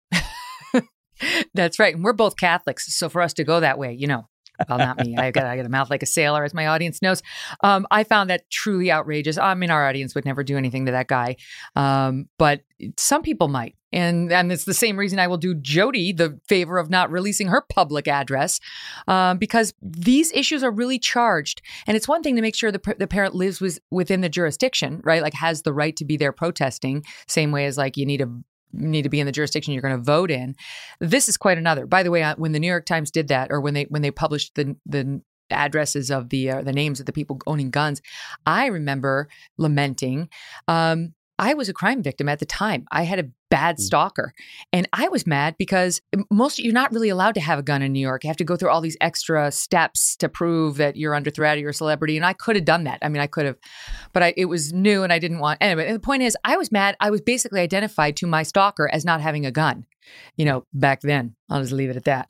That's right. And we're both Catholics, so for us to go that way, well, not me. I got a mouth like a sailor, as my audience knows. I found that truly outrageous. I mean, our audience would never do anything to that guy, but some people might. And it's the same reason I will do Jody the favor of not releasing her public address, because these issues are really charged. And it's one thing to make sure the parent lives within the jurisdiction, right? Like has the right to be there protesting, same way as you need to be in the jurisdiction you're going to vote in. This is quite another. By the way, when the New York Times did that, or when they published the addresses of the names of the people owning guns, I remember lamenting. I was a crime victim at the time. I had a bad stalker, and I was mad because you're not really allowed to have a gun in New York. You have to go through all these extra steps to prove that you're under threat or you're a celebrity. And I could have done that. I mean, I could have, but it was new and I didn't want. Anyway, the point is, I was mad. I was basically identified to my stalker as not having a gun, back then. I'll just leave it at that.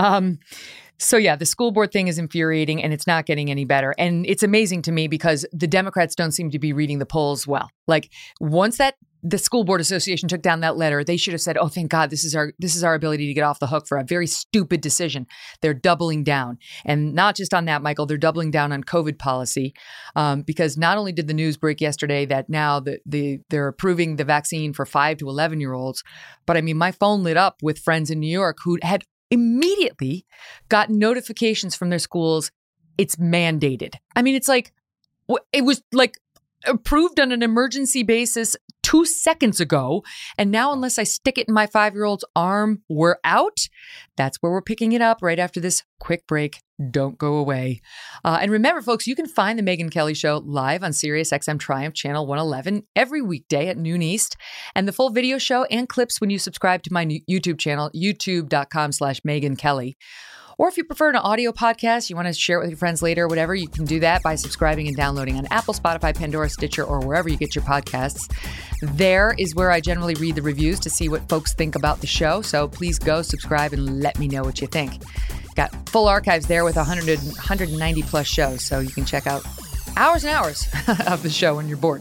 So yeah, the school board thing is infuriating, and it's not getting any better. And it's amazing to me because the Democrats don't seem to be reading the polls well. Once that the School Board Association took down that letter, they should have said, oh, thank God, this is our ability to get off the hook for a very stupid decision. They're doubling down. And not just on that, Michael, they're doubling down on COVID policy because not only did the news break yesterday that now they're approving the vaccine for 5 to 11-year-olds, but I mean, my phone lit up with friends in New York who had immediately gotten notifications from their schools. It's mandated. I mean, it's like, it was like approved on an emergency basis 2 seconds ago. And now, unless I stick it in my 5-year-old's arm, we're out. That's where we're picking it up right after this quick break. Don't go away. And remember, folks, you can find the Megyn Kelly Show live on SiriusXM Triumph Channel 111 every weekday at noon East. And the full video show and clips when you subscribe to my YouTube channel, youtube.com/Megyn Kelly. Or if you prefer an audio podcast, you want to share it with your friends later or whatever, you can do that by subscribing and downloading on Apple, Spotify, Pandora, Stitcher, or wherever you get your podcasts. There is where I generally read the reviews to see what folks think about the show. So please go subscribe and let me know what you think. Got full archives there with 190 plus shows. So you can check out hours and hours of the show when you're bored.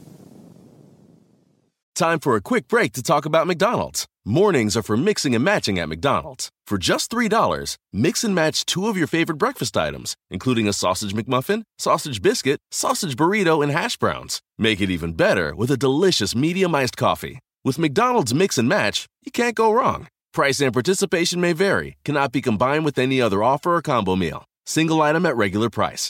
Time for a quick break to talk about McDonald's. Mornings are for mixing and matching at McDonald's. For just $3, mix and match 2 of your favorite breakfast items, including a sausage McMuffin, sausage biscuit, sausage burrito, and hash browns. Make it even better with a delicious medium iced coffee. With McDonald's Mix and Match, you can't go wrong. Price and participation may vary. Cannot be combined with any other offer or combo meal. Single item at regular price.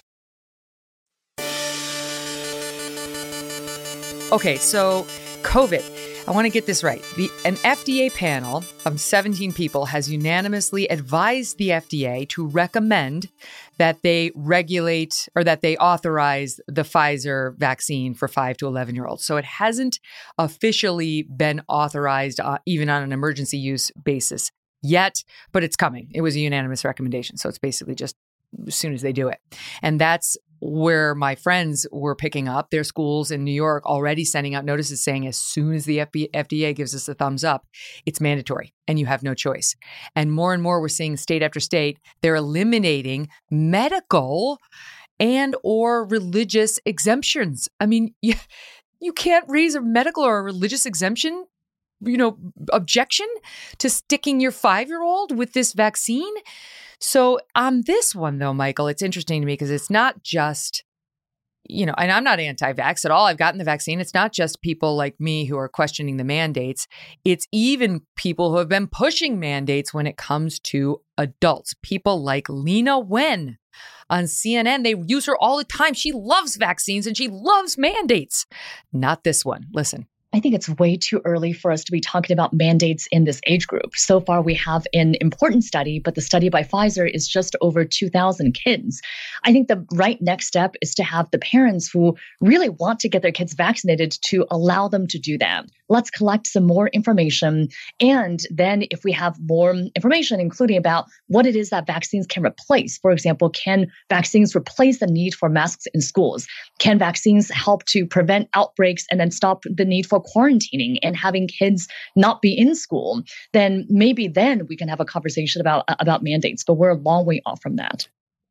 Okay, so COVID. I want to get this right. An FDA panel of 17 people has unanimously advised the FDA to recommend that they regulate or that they authorize the Pfizer vaccine for 5 to 11-year-olds. So it hasn't officially been authorized even on an emergency use basis yet, but it's coming. It was a unanimous recommendation. So it's basically just as soon as they do it. And that's where my friends were picking up their schools in New York already sending out notices saying as soon as the FDA gives us a thumbs up, it's mandatory and you have no choice. And more we're seeing state after state, they're eliminating medical and or religious exemptions. I mean, you can't raise a medical or a religious exemption, objection to sticking your 5-year-old with this vaccine. So on this one, though, Michael, it's interesting to me because it's not just, and I'm not anti-vax at all. I've gotten the vaccine. It's not just people like me who are questioning the mandates. It's even people who have been pushing mandates when it comes to adults. People like Lena Wen on CNN. They use her all the time. She loves vaccines and she loves mandates. Not this one. Listen. I think it's way too early for us to be talking about mandates in this age group. So far, we have an important study, but the study by Pfizer is just over 2,000 kids. I think the right next step is to have the parents who really want to get their kids vaccinated to allow them to do that. Let's collect some more information. And then if we have more information, including about what it is that vaccines can replace, for example, can vaccines replace the need for masks in schools? Can vaccines help to prevent outbreaks and then stop the need for quarantining and having kids not be in school? Then maybe then we can have a conversation about mandates, but we're a long way off from that.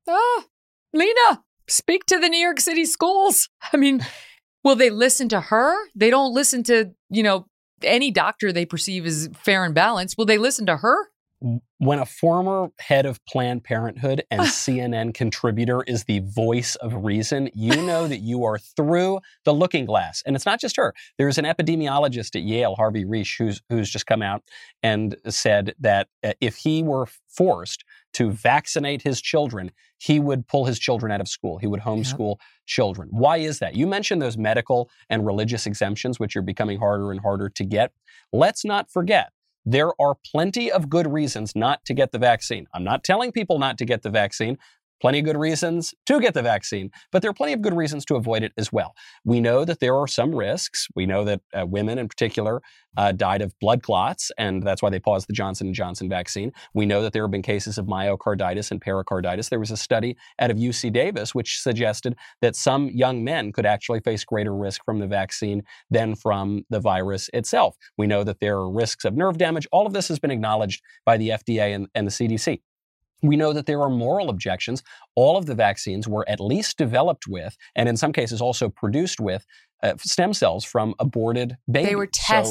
Lena, speak to the New York City schools. I mean, will they listen to her? They don't listen to, any doctor they perceive as fair and balanced. Will they listen to her? When a former head of Planned Parenthood and CNN contributor is the voice of reason, you know that you are through the looking glass. And it's not just her. There's an epidemiologist at Yale, Harvey Risch, who's just come out and said that if he were forced to vaccinate his children, he would pull his children out of school. He would homeschool children. Why is that? You mentioned those medical and religious exemptions, which are becoming harder and harder to get. Let's not forget, there are plenty of good reasons not to get the vaccine. I'm not telling people not to get the vaccine. Plenty of good reasons to get the vaccine, but there are plenty of good reasons to avoid it as well. We know that there are some risks. We know that women in particular died of blood clots, and that's why they paused the Johnson & Johnson vaccine. We know that there have been cases of myocarditis and pericarditis. There was a study out of UC Davis which suggested that some young men could actually face greater risk from the vaccine than from the virus itself. We know that there are risks of nerve damage. All of this has been acknowledged by the FDA and the CDC. We know that there are moral objections. All of the vaccines were at least developed with, and in some cases also produced with, stem cells from aborted babies. They were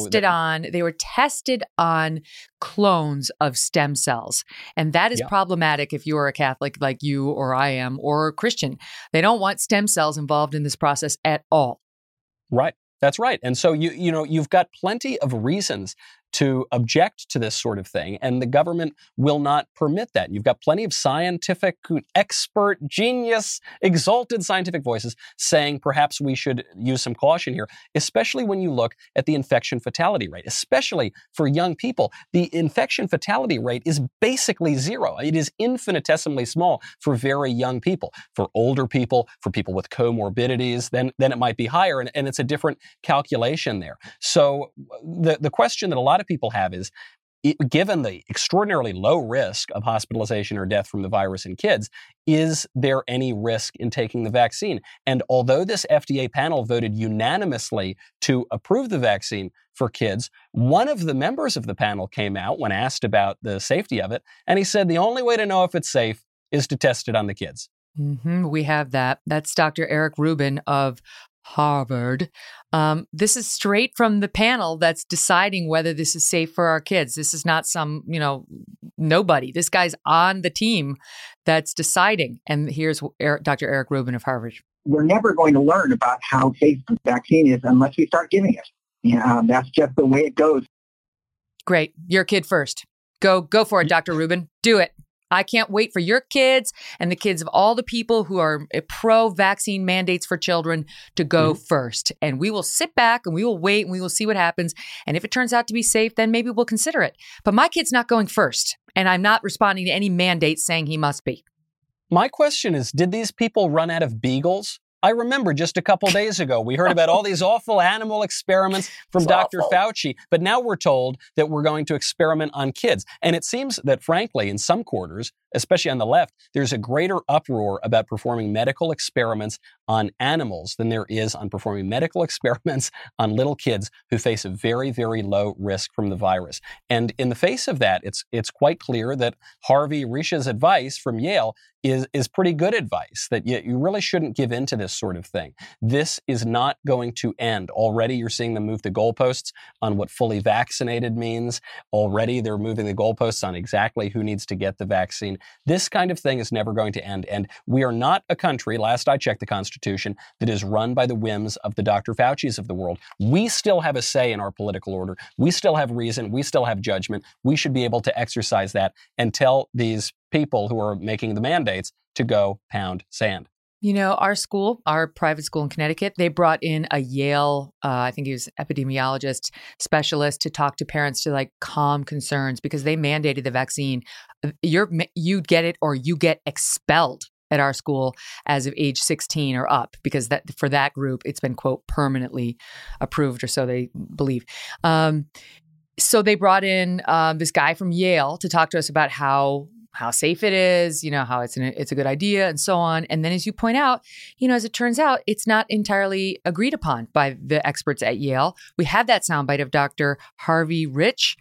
tested on clones of stem cells. And that is problematic if you are a Catholic like you or I am, or a Christian. They don't want stem cells involved in this process at all. Right. That's right. And so you've got plenty of reasons to object to this sort of thing, and the government will not permit that. You've got plenty of scientific, expert, genius, exalted scientific voices saying perhaps we should use some caution here, especially when you look at the infection fatality rate, especially for young people. The infection fatality rate is basically zero. It is infinitesimally small for very young people. For older people, for people with comorbidities, then it might be higher, and it's a different calculation there. So the question that a lot of people have is, given the extraordinarily low risk of hospitalization or death from the virus in kids, is there any risk in taking the vaccine? And although this FDA panel voted unanimously to approve the vaccine for kids, one of the members of the panel came out when asked about the safety of it, and he said the only way to know if it's safe is to test it on the kids. Mm-hmm. We have that. That's Dr. Eric Rubin of Harvard. This is straight from the panel that's deciding whether this is safe for our kids. This is not some, nobody. This guy's on the team that's deciding. And here's Dr. Eric Rubin of Harvard. We're never going to learn about how safe the vaccine is unless we start giving it. That's just the way it goes. Great. Your kid first. Go for it, Dr. Rubin. Do it. I can't wait for your kids and the kids of all the people who are pro-vaccine mandates for children to go first. And we will sit back and we will wait and we will see what happens. And if it turns out to be safe, then maybe we'll consider it. But my kid's not going first. And I'm not responding to any mandate saying he must be. My question is, did these people run out of beagles? I remember just a couple days ago, we heard about all these awful animal experiments from Dr. Fauci, but now we're told that we're going to experiment on kids. And it seems that, frankly, in some quarters, especially on the left, there's a greater uproar about performing medical experiments on animals than there is on performing medical experiments on little kids who face a very, very low risk from the virus. And in the face of that, it's quite clear that Harvey Risch's advice from Yale is pretty good advice, that you really shouldn't give in to this sort of thing. This is not going to end. Already you're seeing them move the goalposts on what fully vaccinated means. Already they're moving the goalposts on exactly who needs to get the vaccine. This kind of thing is never going to end. And we are not a country, last I checked the Constitution, that is run by the whims of the Dr. Faucis of the world. We still have a say in our political order. We still have reason. We still have judgment. We should be able to exercise that and tell these people who are making the mandates to go pound sand. Our private school in Connecticut, they brought in a Yale, I think he was epidemiologist, specialist to talk to parents to calm concerns because they mandated the vaccine. You get it or you get expelled at our school as of age 16 or up, because that for that group, it's been, quote, permanently approved, or so they believe. So they brought in this guy from Yale to talk to us about how safe it is, how it's a good idea and so on. And then as you point out, as it turns out, it's not entirely agreed upon by the experts at Yale. We have that soundbite of Dr. Harvey Risch,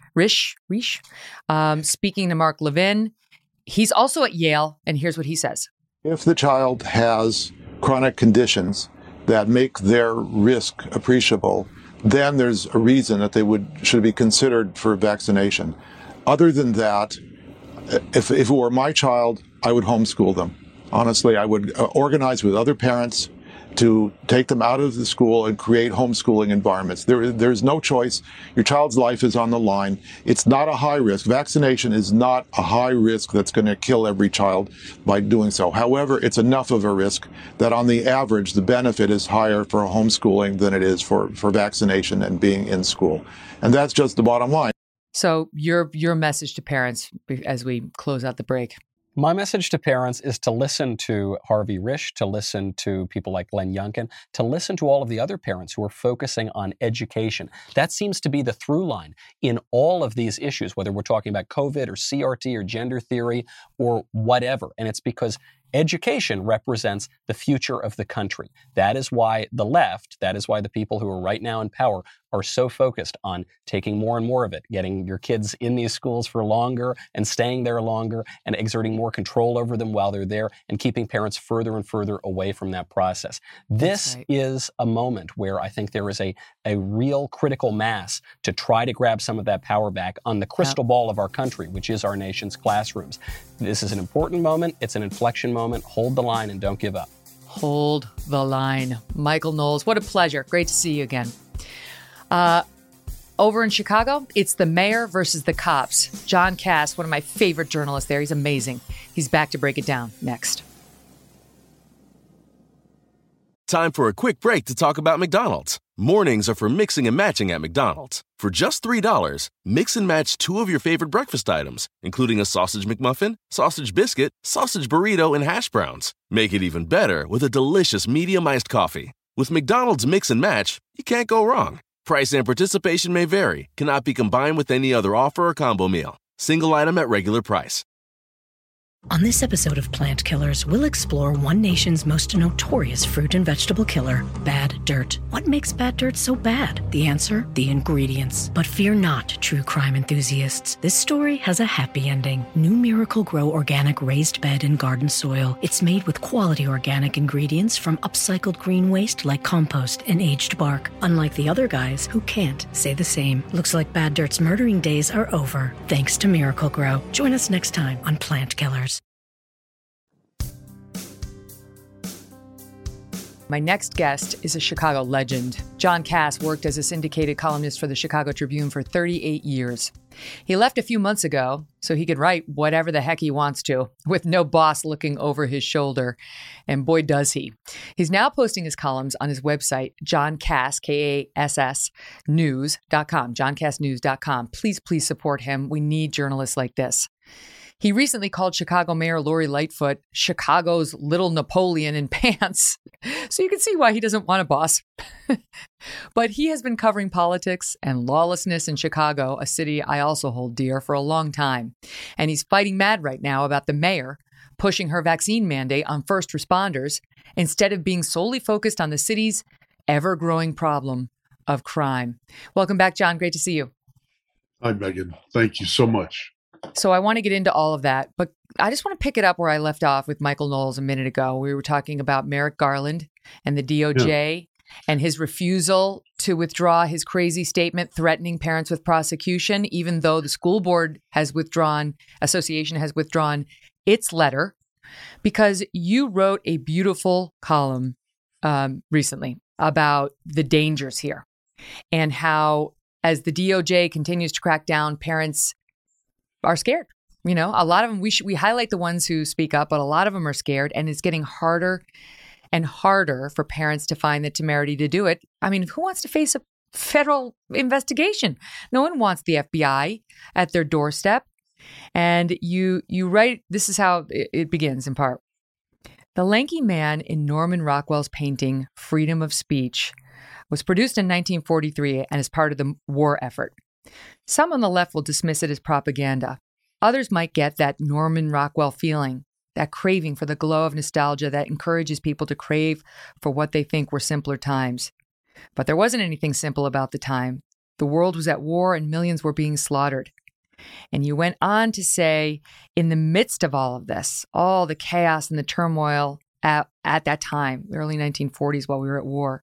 speaking to Mark Levin. He's also at Yale, and here's what he says. If the child has chronic conditions that make their risk appreciable, then there's a reason that they should be considered for vaccination. Other than that, if it were my child, I would homeschool them. Honestly, I would organize with other parents to take them out of the school and create homeschooling environments. There's no choice. Your child's life is on the line. It's not a high risk. Vaccination is not a high risk that's going to kill every child by doing so. However, it's enough of a risk that on the average, the benefit is higher for homeschooling than it is for vaccination and being in school. And that's just the bottom line. So your message to parents as we close out the break. My message to parents is to listen to Harvey Risch, to listen to people like Glenn Youngkin, to listen to all of the other parents who are focusing on education. That seems to be the through line in all of these issues, whether we're talking about COVID or CRT or gender theory or whatever. And it's because education represents the future of the country. That is why the left, that is why the people who are right now in power are so focused on taking more and more of it, getting your kids in these schools for longer and staying there longer and exerting more control over them while they're there and keeping parents further and further away from that process. This is a moment where I think there is a real critical mass to try to grab some of that power back on the crystal ball of our country, which is our nation's classrooms. This is an important moment. It's an inflection moment. Hold the line and don't give up. Hold the line. Michael Knowles, what a pleasure. Great to see you again. Over in Chicago, it's the mayor versus the cops. John Kass, one of my favorite journalists there. He's amazing. He's back to break it down next. Time for a quick break to talk about McDonald's. Mornings are for mixing and matching at McDonald's. For just $3, mix and match 2 of your favorite breakfast items, including a sausage McMuffin, sausage biscuit, sausage burrito, and hash browns. Make it even better with a delicious medium iced coffee. With McDonald's Mix and Match, you can't go wrong. Price and participation may vary. Cannot be combined with any other offer or combo meal. Single item at regular price. On this episode of Plant Killers, we'll explore one nation's most notorious fruit and vegetable killer, bad dirt. What makes bad dirt so bad? The answer? The ingredients. But fear not, true crime enthusiasts. This story has a happy ending. New Miracle-Gro organic raised bed and garden soil. It's made with quality organic ingredients from upcycled green waste like compost and aged bark. Unlike the other guys who can't say the same. Looks like bad dirt's murdering days are over, thanks to Miracle-Gro. Join us next time on Plant Killers. My next guest is a Chicago legend. John Kass worked as a syndicated columnist for the Chicago Tribune for 38 years. He left a few months ago so he could write whatever the heck he wants to, with no boss looking over his shoulder. And boy, does he. He's now posting his columns on his website, John Kass, Kass, news.com, johnkassnews.com. Please support him. We need journalists like this. He recently called Chicago Mayor Lori Lightfoot Chicago's little Napoleon in pants. So you can see why he doesn't want a boss. But he has been covering politics and lawlessness in Chicago, a city I also hold dear, for a long time. And he's fighting mad right now about the mayor pushing her vaccine mandate on first responders instead of being solely focused on the city's ever-growing problem of crime. Welcome back, John. Great to see you. Hi, Megan. Thank you so much. So I want to get into all of that, but I just want to pick it up where I left off with Michael Knowles a minute ago. We were talking about Merrick Garland and the DOJ and his refusal to withdraw his crazy statement threatening parents with prosecution, even though the school board association has withdrawn its letter, because you wrote a beautiful column recently about the dangers here and how, as the DOJ continues to crack down, parents are scared. You know, a lot of them, we highlight the ones who speak up, but a lot of them are scared, and it's getting harder and harder for parents to find the temerity to do it. I mean, who wants to face a federal investigation? No one wants the FBI at their doorstep. And you write, this is how it begins in part. The lanky man in Norman Rockwell's painting, Freedom of Speech, was produced in 1943 and is part of the war effort. Some on the left will dismiss it as propaganda. Others might get that Norman Rockwell feeling, that craving for the glow of nostalgia that encourages people to crave for what they think were simpler times. But there wasn't anything simple about the time. The world was at war and millions were being slaughtered. And you went on to say, in the midst of all of this, all the chaos and the turmoil at that time, the early 1940s while we were at war,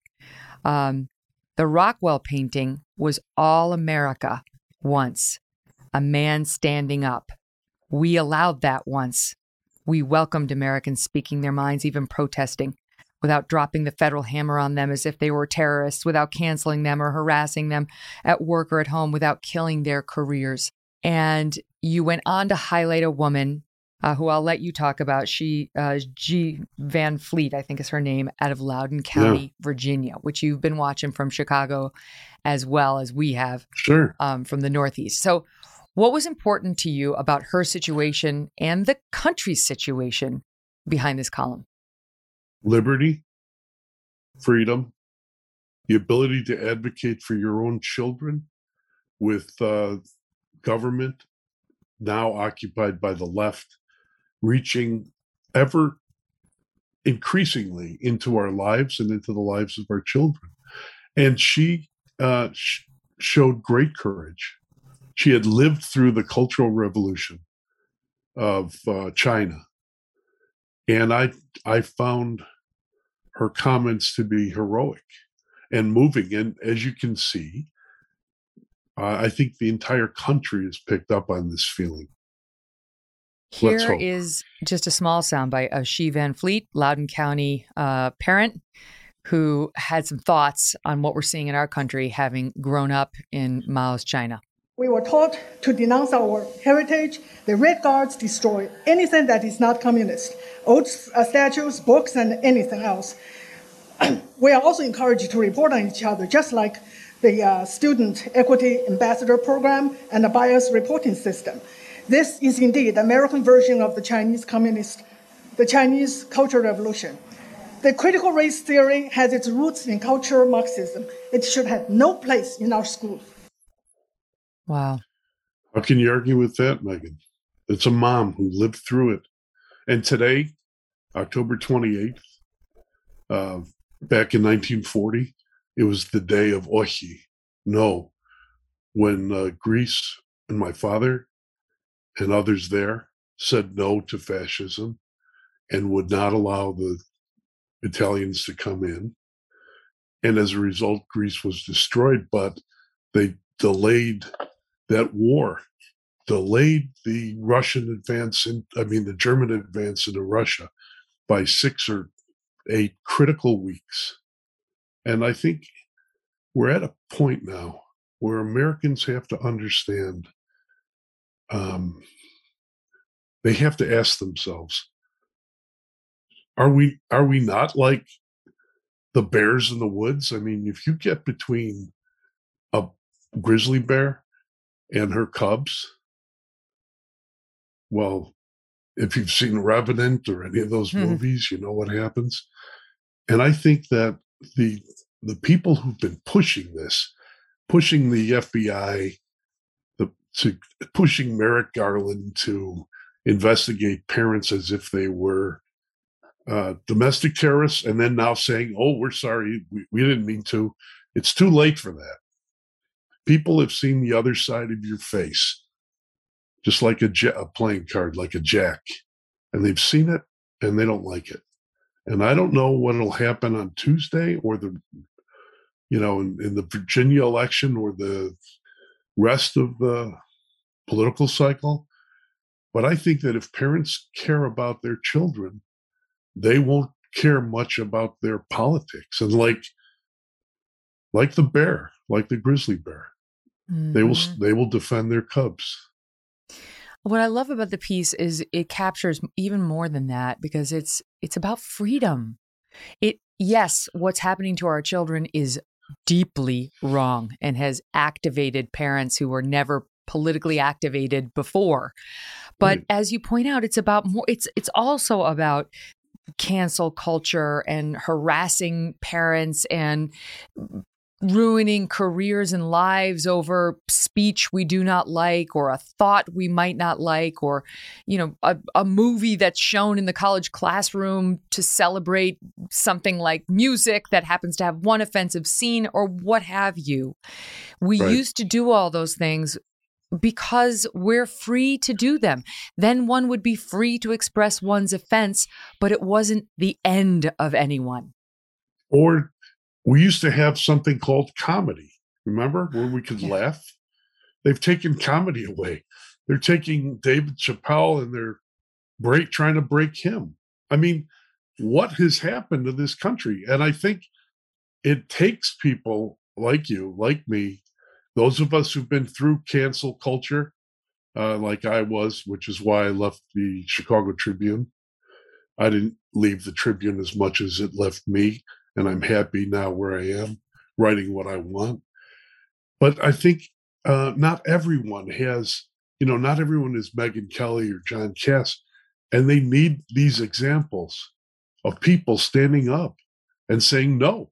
the Rockwell painting was all America once, a man standing up. We allowed that once. We welcomed Americans speaking their minds, even protesting, without dropping the federal hammer on them as if they were terrorists, without canceling them or harassing them at work or at home, without killing their careers. And you went on to highlight a woman who I'll let you talk about. She, G. Van Fleet, I think is her name, out of Loudoun County, Virginia, which you've been watching from Chicago as well as we have from the Northeast. So what was important to you about her situation and the country's situation behind this column? Liberty, freedom, the ability to advocate for your own children with government now occupied by the left, reaching ever increasingly into our lives and into the lives of our children. And she showed great courage. She had lived through the Cultural Revolution of China. And I found her comments to be heroic and moving. And as you can see, I think the entire country has picked up on this feeling. Here is just a small soundbite of Xi Van Fleet, Loudoun County parent, who had some thoughts on what we're seeing in our country, having grown up in Mao's China. We were taught to denounce our heritage. The Red Guards destroy anything that is not communist, old statues, books, and anything else. We are also encouraged to report on each other, just like the Student Equity Ambassador Program and the bias reporting system. This is indeed the American version of the Chinese Cultural Revolution. The critical race theory has its roots in cultural Marxism. It should have no place in our schools. Wow. How can you argue with that, Megan? It's a mom who lived through it. And today, October 28th, back in 1940, it was the day of Ohi, no, when Greece and my father and others there said no to fascism and would not allow the Italians to come in. And as a result, Greece was destroyed, but they delayed that war, delayed the the German advance into Russia by 6 or 8 critical weeks. And I think we're at a point now where Americans have to understand, they have to ask themselves, are we not like the bears in the woods? I mean, if you get between a grizzly bear and her cubs, well, if you've seen Revenant or any of those movies, you know what happens. And I think that the people who've been pushing this, pushing the FBI, pushing Merrick Garland to investigate parents as if they were domestic terrorists, and then now saying, "Oh, we're sorry, we didn't mean to." It's too late for that. People have seen the other side of your face, just like a playing card, like a jack, and they've seen it and they don't like it. And I don't know what'll happen on Tuesday or in the Virginia election or the rest of the political cycle. But I think that if parents care about their children, they won't care much about their politics. And like the bear, like the grizzly bear, they will defend their cubs. What I love about the piece is it captures even more than that, because it's about freedom. Yes, what's happening to our children is deeply wrong and has activated parents who were never politically activated before. But as you point out, it's about more. It's also about cancel culture and harassing parents and ruining careers and lives over speech we do not like, or a thought we might not like, or, a movie that's shown in the college classroom to celebrate something like music that happens to have one offensive scene, or what have you. We used to do all those things because we're free to do them. Then one would be free to express one's offense, but it wasn't the end of anyone. Or we used to have something called comedy, remember, where we could laugh? They've taken comedy away. They're taking David Chappelle and they're trying to break him. I mean, what has happened to this country? And I think it takes people like you, like me, those of us who've been through cancel culture, like I was, which is why I left the Chicago Tribune. I didn't leave the Tribune as much as it left me. And I'm happy now where I am, writing what I want. But I think not everyone is Megyn Kelly or John Kass, and they need these examples of people standing up and saying, no,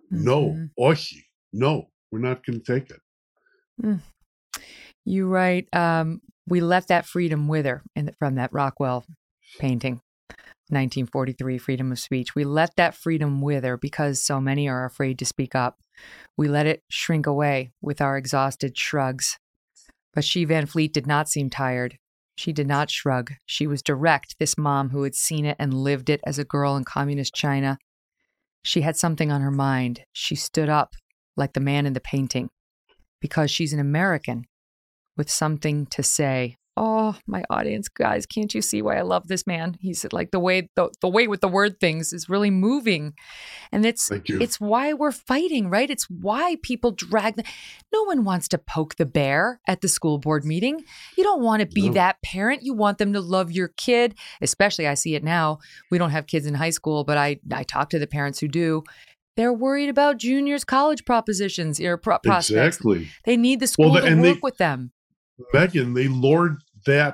Ohi, no, we're not going to take it. You write, we left that freedom with her from that Rockwell painting. 1943, freedom of speech. We let that freedom wither because so many are afraid to speak up. We let it shrink away with our exhausted shrugs. But Xi Van Fleet did not seem tired. She did not shrug. She was direct, this mom who had seen it and lived it as a girl in communist China. She had something on her mind. She stood up like the man in the painting because she's an American with something to say. Oh, my audience, guys, can't you see why I love this man? He's like the way with the word things is really moving. And it's why we're fighting, right? It's why people drag. No one wants to poke the bear at the school board meeting. You don't want to be that parent. You want them to love your kid, especially I see it now. We don't have kids in high school, but I talk to the parents who do. They're worried about juniors' college propositions or prospects. Exactly. They need the school to work with them. Megan, they lord that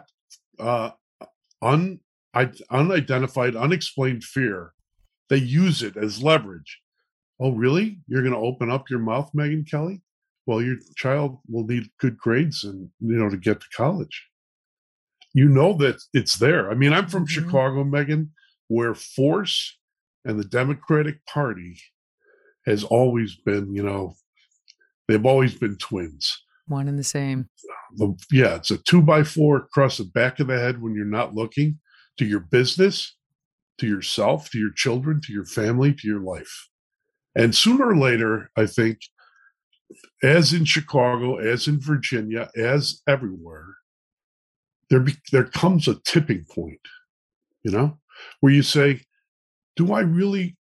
unidentified, unexplained fear. They use it as leverage. Oh, really? You're going to open up your mouth, Megyn Kelly? Well, your child will need good grades and to get to college. You know that it's there. I mean, I'm from Chicago, Megan, where force and the Democratic Party has always been, they've always been twins. One and the same. It's a 2x4 across the back of the head when you're not looking, to your business, to yourself, to your children, to your family, to your life. And sooner or later, I think, as in Chicago, as in Virginia, as everywhere, there comes a tipping point, where you say, do I really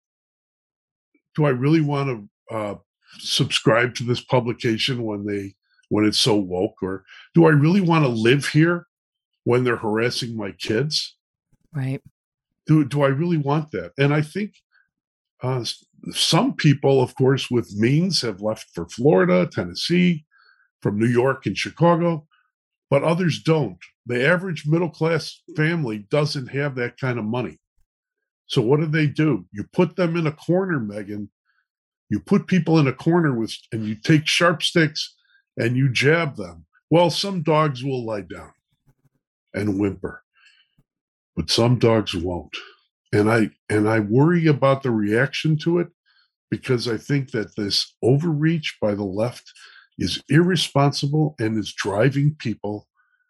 want to subscribe to this publication when it's so woke, or do I really want to live here when they're harassing my kids? Right. Do I really want that? And I think some people, of course, with means have left for Florida, Tennessee, from New York and Chicago, but others don't. The average middle-class family doesn't have that kind of money. So what do? You put them in a corner, Megan. You put people in a corner and you take sharp sticks and you jab them. Well, some dogs will lie down and whimper, but some dogs won't. And I worry about the reaction to it, because I think that this overreach by the left is irresponsible and is driving people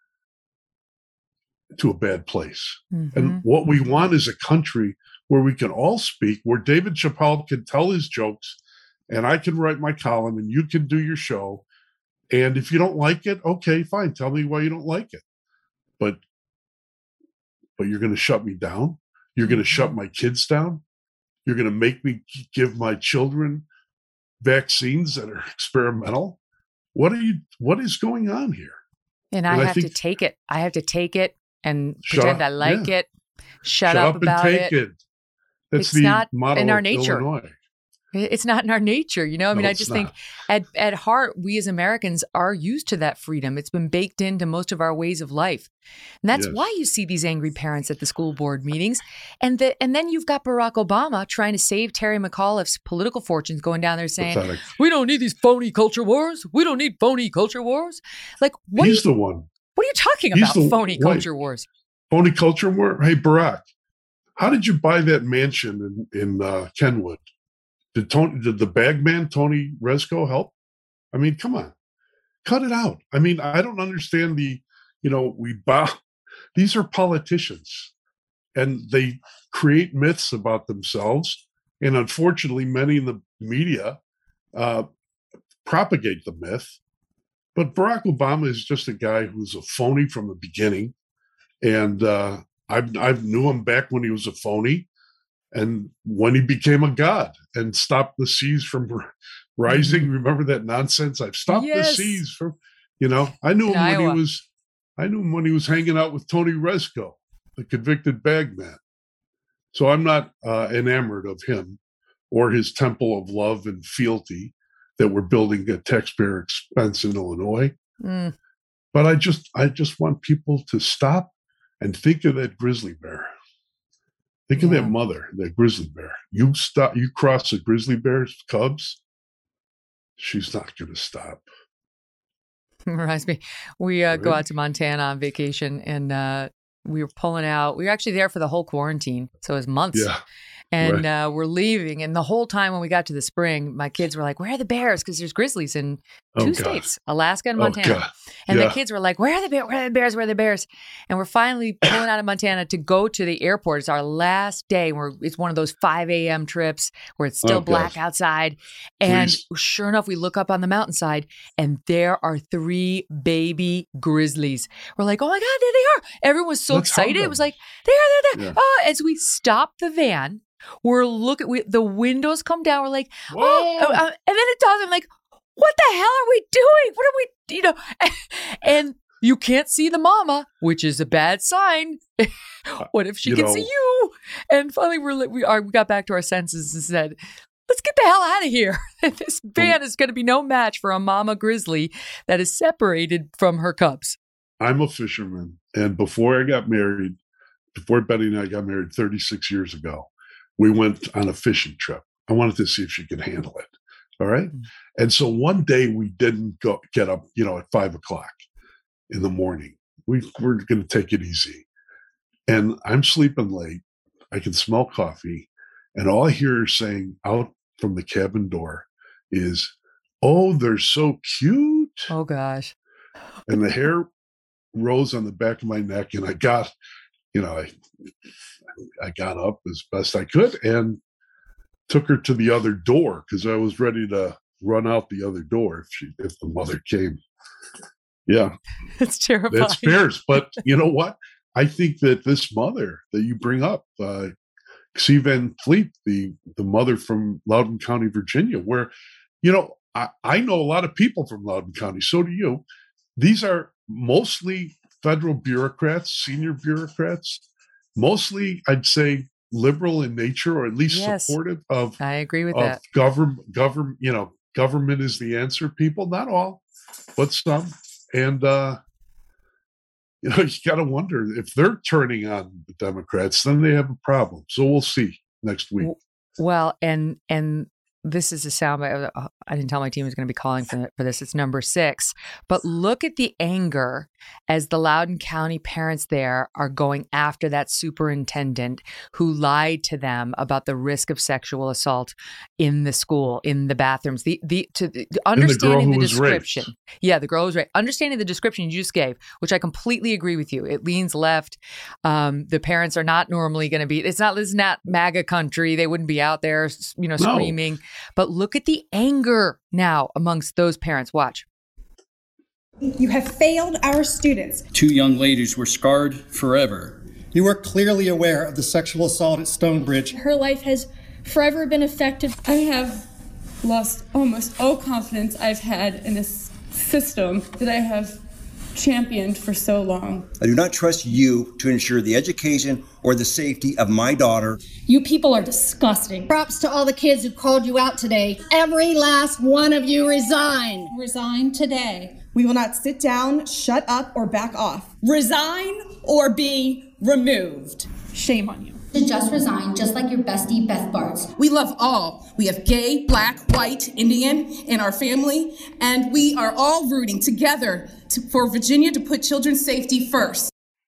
to a bad place. Mm-hmm. And what we want is a country where we can all speak, where David Chappelle can tell his jokes and I can write my column and you can do your show. And if you don't like it, okay, fine. Tell me why you don't like it. But you're going to shut me down. You're going to shut my kids down. You're going to make me give my children vaccines that are experimental. What is going on here? And I have to take it. I have to take it and pretend I like it. Shut up about and take it. That's it's not in our of nature. Illinois. It's not in our nature, I just think at heart, we as Americans are used to that freedom. It's been baked into most of our ways of life. And that's why you see these angry parents at the school board meetings. And then you've got Barack Obama trying to save Terry McAuliffe's political fortunes, going down there saying, pathetic. We don't need these phony culture wars. We don't need phony culture wars. Like, He's the one. What are you talking about, phony culture wars? Phony culture war? Hey, Barack, how did you buy that mansion in Kenwood? Did the bag man, Tony Rezko, help? I mean, come on. Cut it out. I mean, I don't understand we bow. These are politicians, and they create myths about themselves. And unfortunately, many in the media propagate the myth. But Barack Obama is just a guy who's a phony from the beginning. And I've knew him back when he was a phony. And when he became a god and stopped the seas from rising, remember that nonsense? I've stopped the seas from, I knew him when he was hanging out with Tony Rezko, the convicted bag man. So I'm not enamored of him or his temple of love and fealty that we're building at taxpayer expense in Illinois. Mm. But I just want people to stop and think of that grizzly bear. Think of that mother, that grizzly bear. You cross a grizzly bear's cubs, she's not going to stop. Reminds me, we go out to Montana on vacation, and we were pulling out. We were actually there for the whole quarantine, so it was months. Yeah. And we're leaving. And the whole time when we got to the spring, my kids were like, where are the bears? Because there's grizzlies in two states, Alaska and Montana. And the kids were like, where are the bears? Where are the bears? Where are the bears? And we're finally pulling out of Montana to go to the airport. It's our last day. It's one of those 5 a.m. trips where it's still black outside. And sure enough, we look up on the mountainside and there are 3 baby grizzlies. We're like, oh my God, there they are. Everyone was so excited. It was like, they're there. Yeah. Oh, as we stop the van, we're looking, the windows come down. We're like, and then it does. I'm like, what the hell are we doing? What are we, and you can't see the mama, which is a bad sign. What if she can see you? And finally we got back to our senses and said, let's get the hell out of here. This van is going to be no match for a mama grizzly that is separated from her cubs. I'm a fisherman. And before Betty and I got married 36 years ago, we went on a fishing trip. I wanted to see if she could handle it. All right. Mm-hmm. And so one day we didn't get up, at 5 o'clock in the morning. We're going to take it easy. And I'm sleeping late. I can smell coffee. And all I hear her saying out from the cabin door is, oh, they're so cute. Oh, gosh. And the hair rose on the back of my neck. And I got up as best I could and took her to the other door because I was ready to run out the other door if the mother came. Yeah. It's terrifying. That's fierce. But you know what? I think that this mother that you bring up, Xi Van Fleet, the mother from Loudoun County, Virginia, where, I know a lot of people from Loudoun County. So do you. These are mostly federal bureaucrats, senior bureaucrats, mostly, I'd say, liberal in nature, or at least supportive of. I agree with that. Government is the answer. People, not all, but some, and you got to wonder if they're turning on the Democrats, then they have a problem. So we'll see next week. Well, and this is a soundbite. I didn't tell my team was going to be calling for this. It's number 6. But look at the anger as the Loudoun County parents there are going after that superintendent who lied to them about the risk of sexual assault in the school, in the bathrooms. Understanding the description. Yeah, the girl who was raped. Understanding the description you just gave, which I completely agree with you. It leans left. The parents are not normally going to be. This is not MAGA country. They wouldn't be out there, screaming. But look at the anger now amongst those parents. Watch. You have failed our students. 2 young ladies were scarred forever. You are clearly aware of the sexual assault at Stonebridge. Her life has forever been affected. I have lost almost all confidence I've had in this system that I have championed for so long. I do not trust you to ensure the education or the safety of my daughter. You people are disgusting. Props to all the kids who called you out today. Every last one of you resign. Resign today. We will not sit down, shut up, or back off. Resign or be removed. Shame on you. To just resign, just like your bestie, Beth Bartz. We love all. We have gay, black, white, Indian in our family, and we are all rooting together for Virginia to put children's safety first.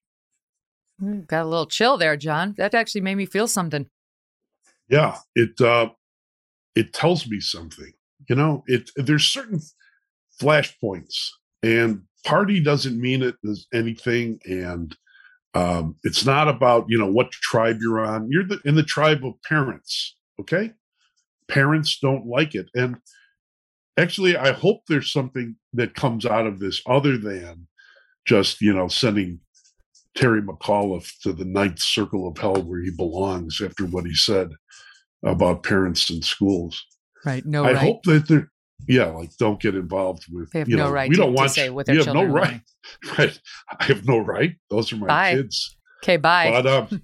Got a little chill there, John. That actually made me feel something. Yeah, it tells me something. There's certain flashpoints, and party doesn't mean it as anything, and it's not about what tribe you're on. You're in the tribe of parents. Okay, parents don't like it, and actually, I hope there's something that comes out of this other than just sending Terry McAuliffe to the 9th circle of hell where he belongs after what he said about parents in schools. Right. I hope that they're. Yeah, don't get involved with. They have no right we don't to want say what their children have no right. Right. I have no right. Those are my kids. Okay, bye.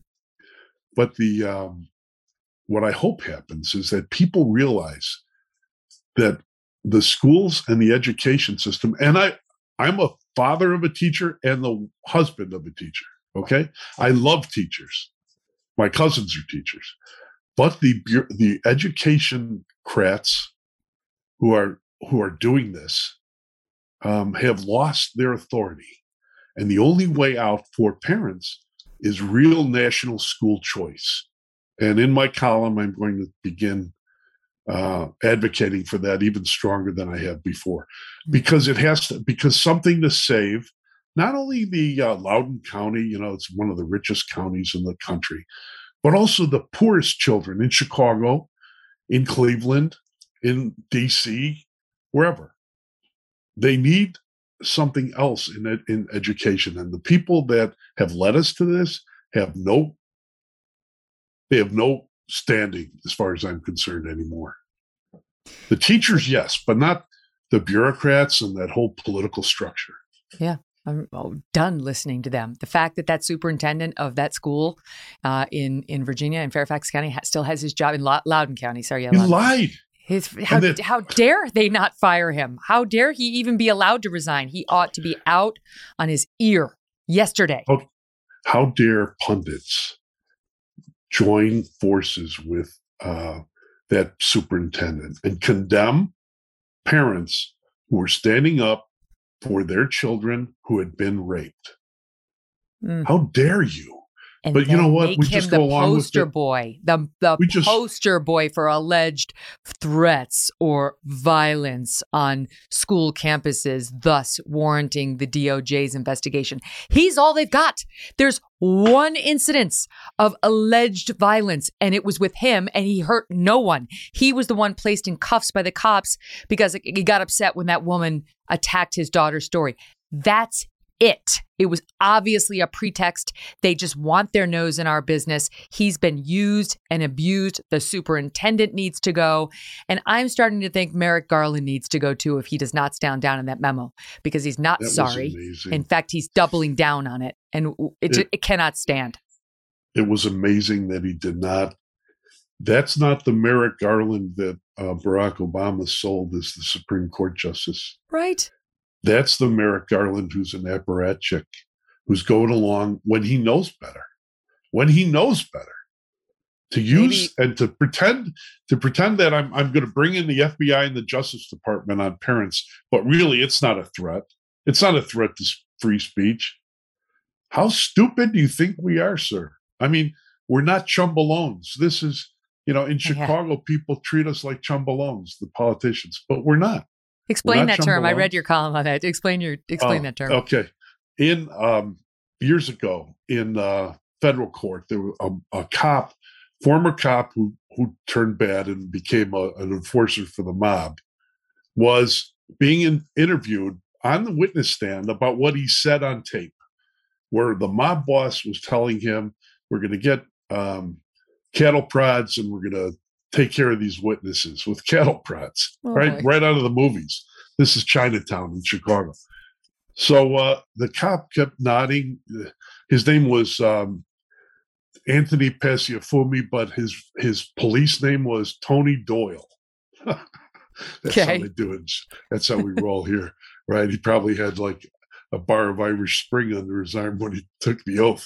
But the what I hope happens is that people realize that the schools and the education system, and I'm a father of a teacher and the husband of a teacher. Okay, I love teachers. My cousins are teachers, but the education crats who are doing this have lost their authority, and the only way out for parents is real national school choice. And in my column, I'm going to begin advocating for that even stronger than I have before, because because something to save not only the Loudoun County, it's one of the richest counties in the country, but also the poorest children in Chicago, in Cleveland, in DC, wherever. They need something else in education. And the people that have led us to this have no standing as far as I'm concerned anymore. The teachers, yes, but not the bureaucrats and that whole political structure. Yeah. I'm done listening to them. The fact that superintendent of that school in Virginia, in Fairfax County, still has his job in Loudoun County. Sorry, he lied. How dare they not fire him? How dare he even be allowed to resign? He ought to be out on his ear yesterday. How dare pundits join forces with that superintendent and condemn parents who are standing up for their children who had been raped? How dare you? And but you know what? We just go along with it. The poster boy for alleged threats or violence on school campuses, thus warranting the DOJ's investigation. He's all they've got. There's one incidence of alleged violence, and it was with him, and he hurt no one. He was the one placed in cuffs by the cops because he got upset when that woman attacked his daughter's story. That's it. It was obviously a pretext. They just want their nose in our business. He's been used and abused. The superintendent needs to go. And I'm starting to think Merrick Garland needs to go too if he does not stand down in that memo, because he's not sorry. In fact, he's doubling down on it, and it cannot stand. It was amazing that he did not. That's not the Merrick Garland that Barack Obama sold as the Supreme Court justice. Right. That's the Merrick Garland who's an apparatchik, who's going along when he knows better. When he knows better. To use and to pretend that I'm going to bring in the FBI and the Justice Department on parents, but really it's not a threat. It's not a threat to free speech. How stupid do you think we are, sir? I mean, we're not chumbalones. This is, in Chicago, people treat us like chumbalones, the politicians, but we're not. Explain that term. I read your column on that. Explain that term. Okay. In years ago in federal court, there was a cop, former cop who turned bad and became an enforcer for the mob, was being interviewed on the witness stand about what he said on tape, where the mob boss was telling him, we're going to get cattle prods and we're going to take care of these witnesses with cattle prods, right out of the movies. This is Chinatown in Chicago. So the cop kept nodding. His name was Anthony Paciafumi, but his police name was Tony Doyle. That's how they do it. That's how we roll here, right? He probably had like a bar of Irish Spring under his arm when he took the oath.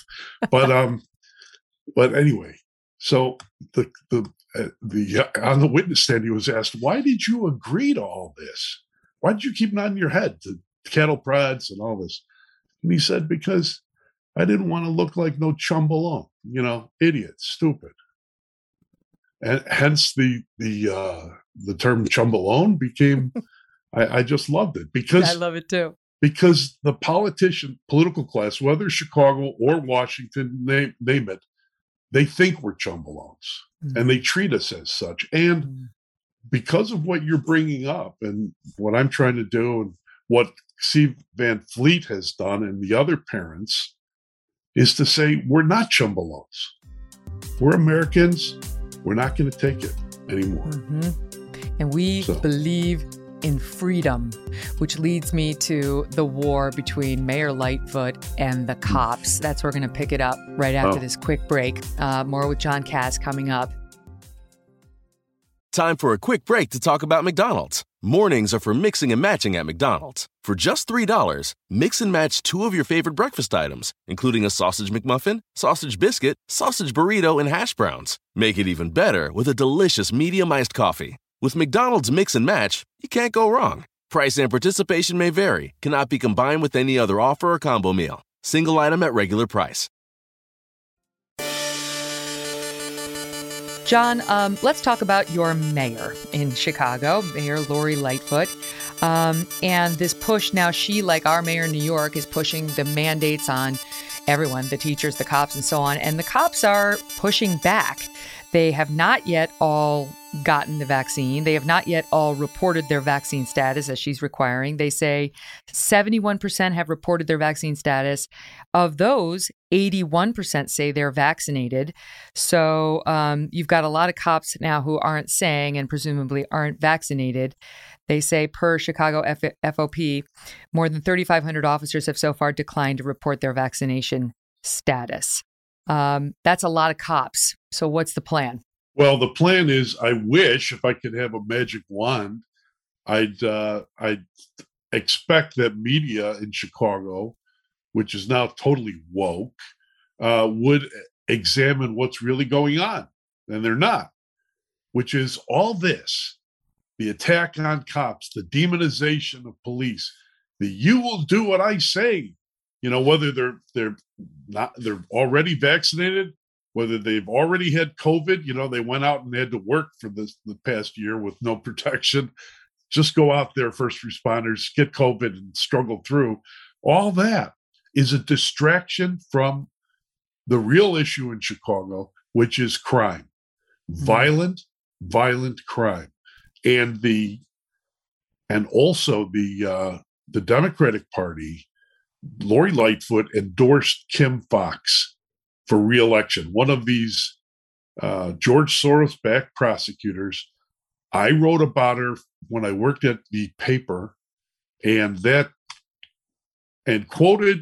But anyway, so the on the witness stand, he was asked, why did you agree to all this? Why did you keep nodding your head to cattle prods and all this? And he said, because I didn't want to look like no chumbalone, idiot, stupid. And hence the term chumbalone became, I just loved it because I love it too. Because the political class, whether Chicago or Washington, name it, they think we're chumbalones and they treat us as such. And because of what you're bringing up and what I'm trying to do and what Steve Van Fleet has done and the other parents is to say, we're not chumbalones. We're Americans. We're not going to take it anymore. And we believe in freedom, which leads me to the war between Mayor Lightfoot and the cops. That's where we're going to pick it up right after this quick break. More with John Kass coming up. Time for a quick break to talk about McDonald's. Mornings are for mixing and matching at McDonald's. For just $3, mix and match 2 of your favorite breakfast items, including a sausage McMuffin, sausage biscuit, sausage burrito, and hash browns. Make it even better with a delicious medium iced coffee. With McDonald's Mix and Match, you can't go wrong. Price and participation may vary. Cannot be combined with any other offer or combo meal. Single item at regular price. John, let's talk about your mayor in Chicago, Mayor Lori Lightfoot. And this push now, she, like our mayor in New York, is pushing the mandates on everyone, the teachers, the cops, and so on. And the cops are pushing back. They have not yet all gotten the vaccine. They have not yet all reported their vaccine status as she's requiring. They say 71% have reported their vaccine status. Of those, 81% say they're vaccinated. So you've got a lot of cops now who aren't saying and presumably aren't vaccinated. They say per Chicago FOP, more than 3,500 officers have so far declined to report their vaccination status. That's a lot of cops. So what's the plan? Well, the plan is, I wish if I could have a magic wand, I'd expect that media in Chicago, which is now totally woke, would examine what's really going on. And they're not, which is all this, the attack on cops, the demonization of police, the you will do what I say, whether they're already vaccinated, whether they've already had COVID, they went out and had to work for the past year with no protection. Just go out there, first responders, get COVID and struggle through. All that is a distraction from the real issue in Chicago, which is crime, violent crime. And also the Democratic Party, Lori Lightfoot endorsed Kim Foxx for re-election. One of these George Soros-backed prosecutors. I wrote about her when I worked at the paper, and quoted,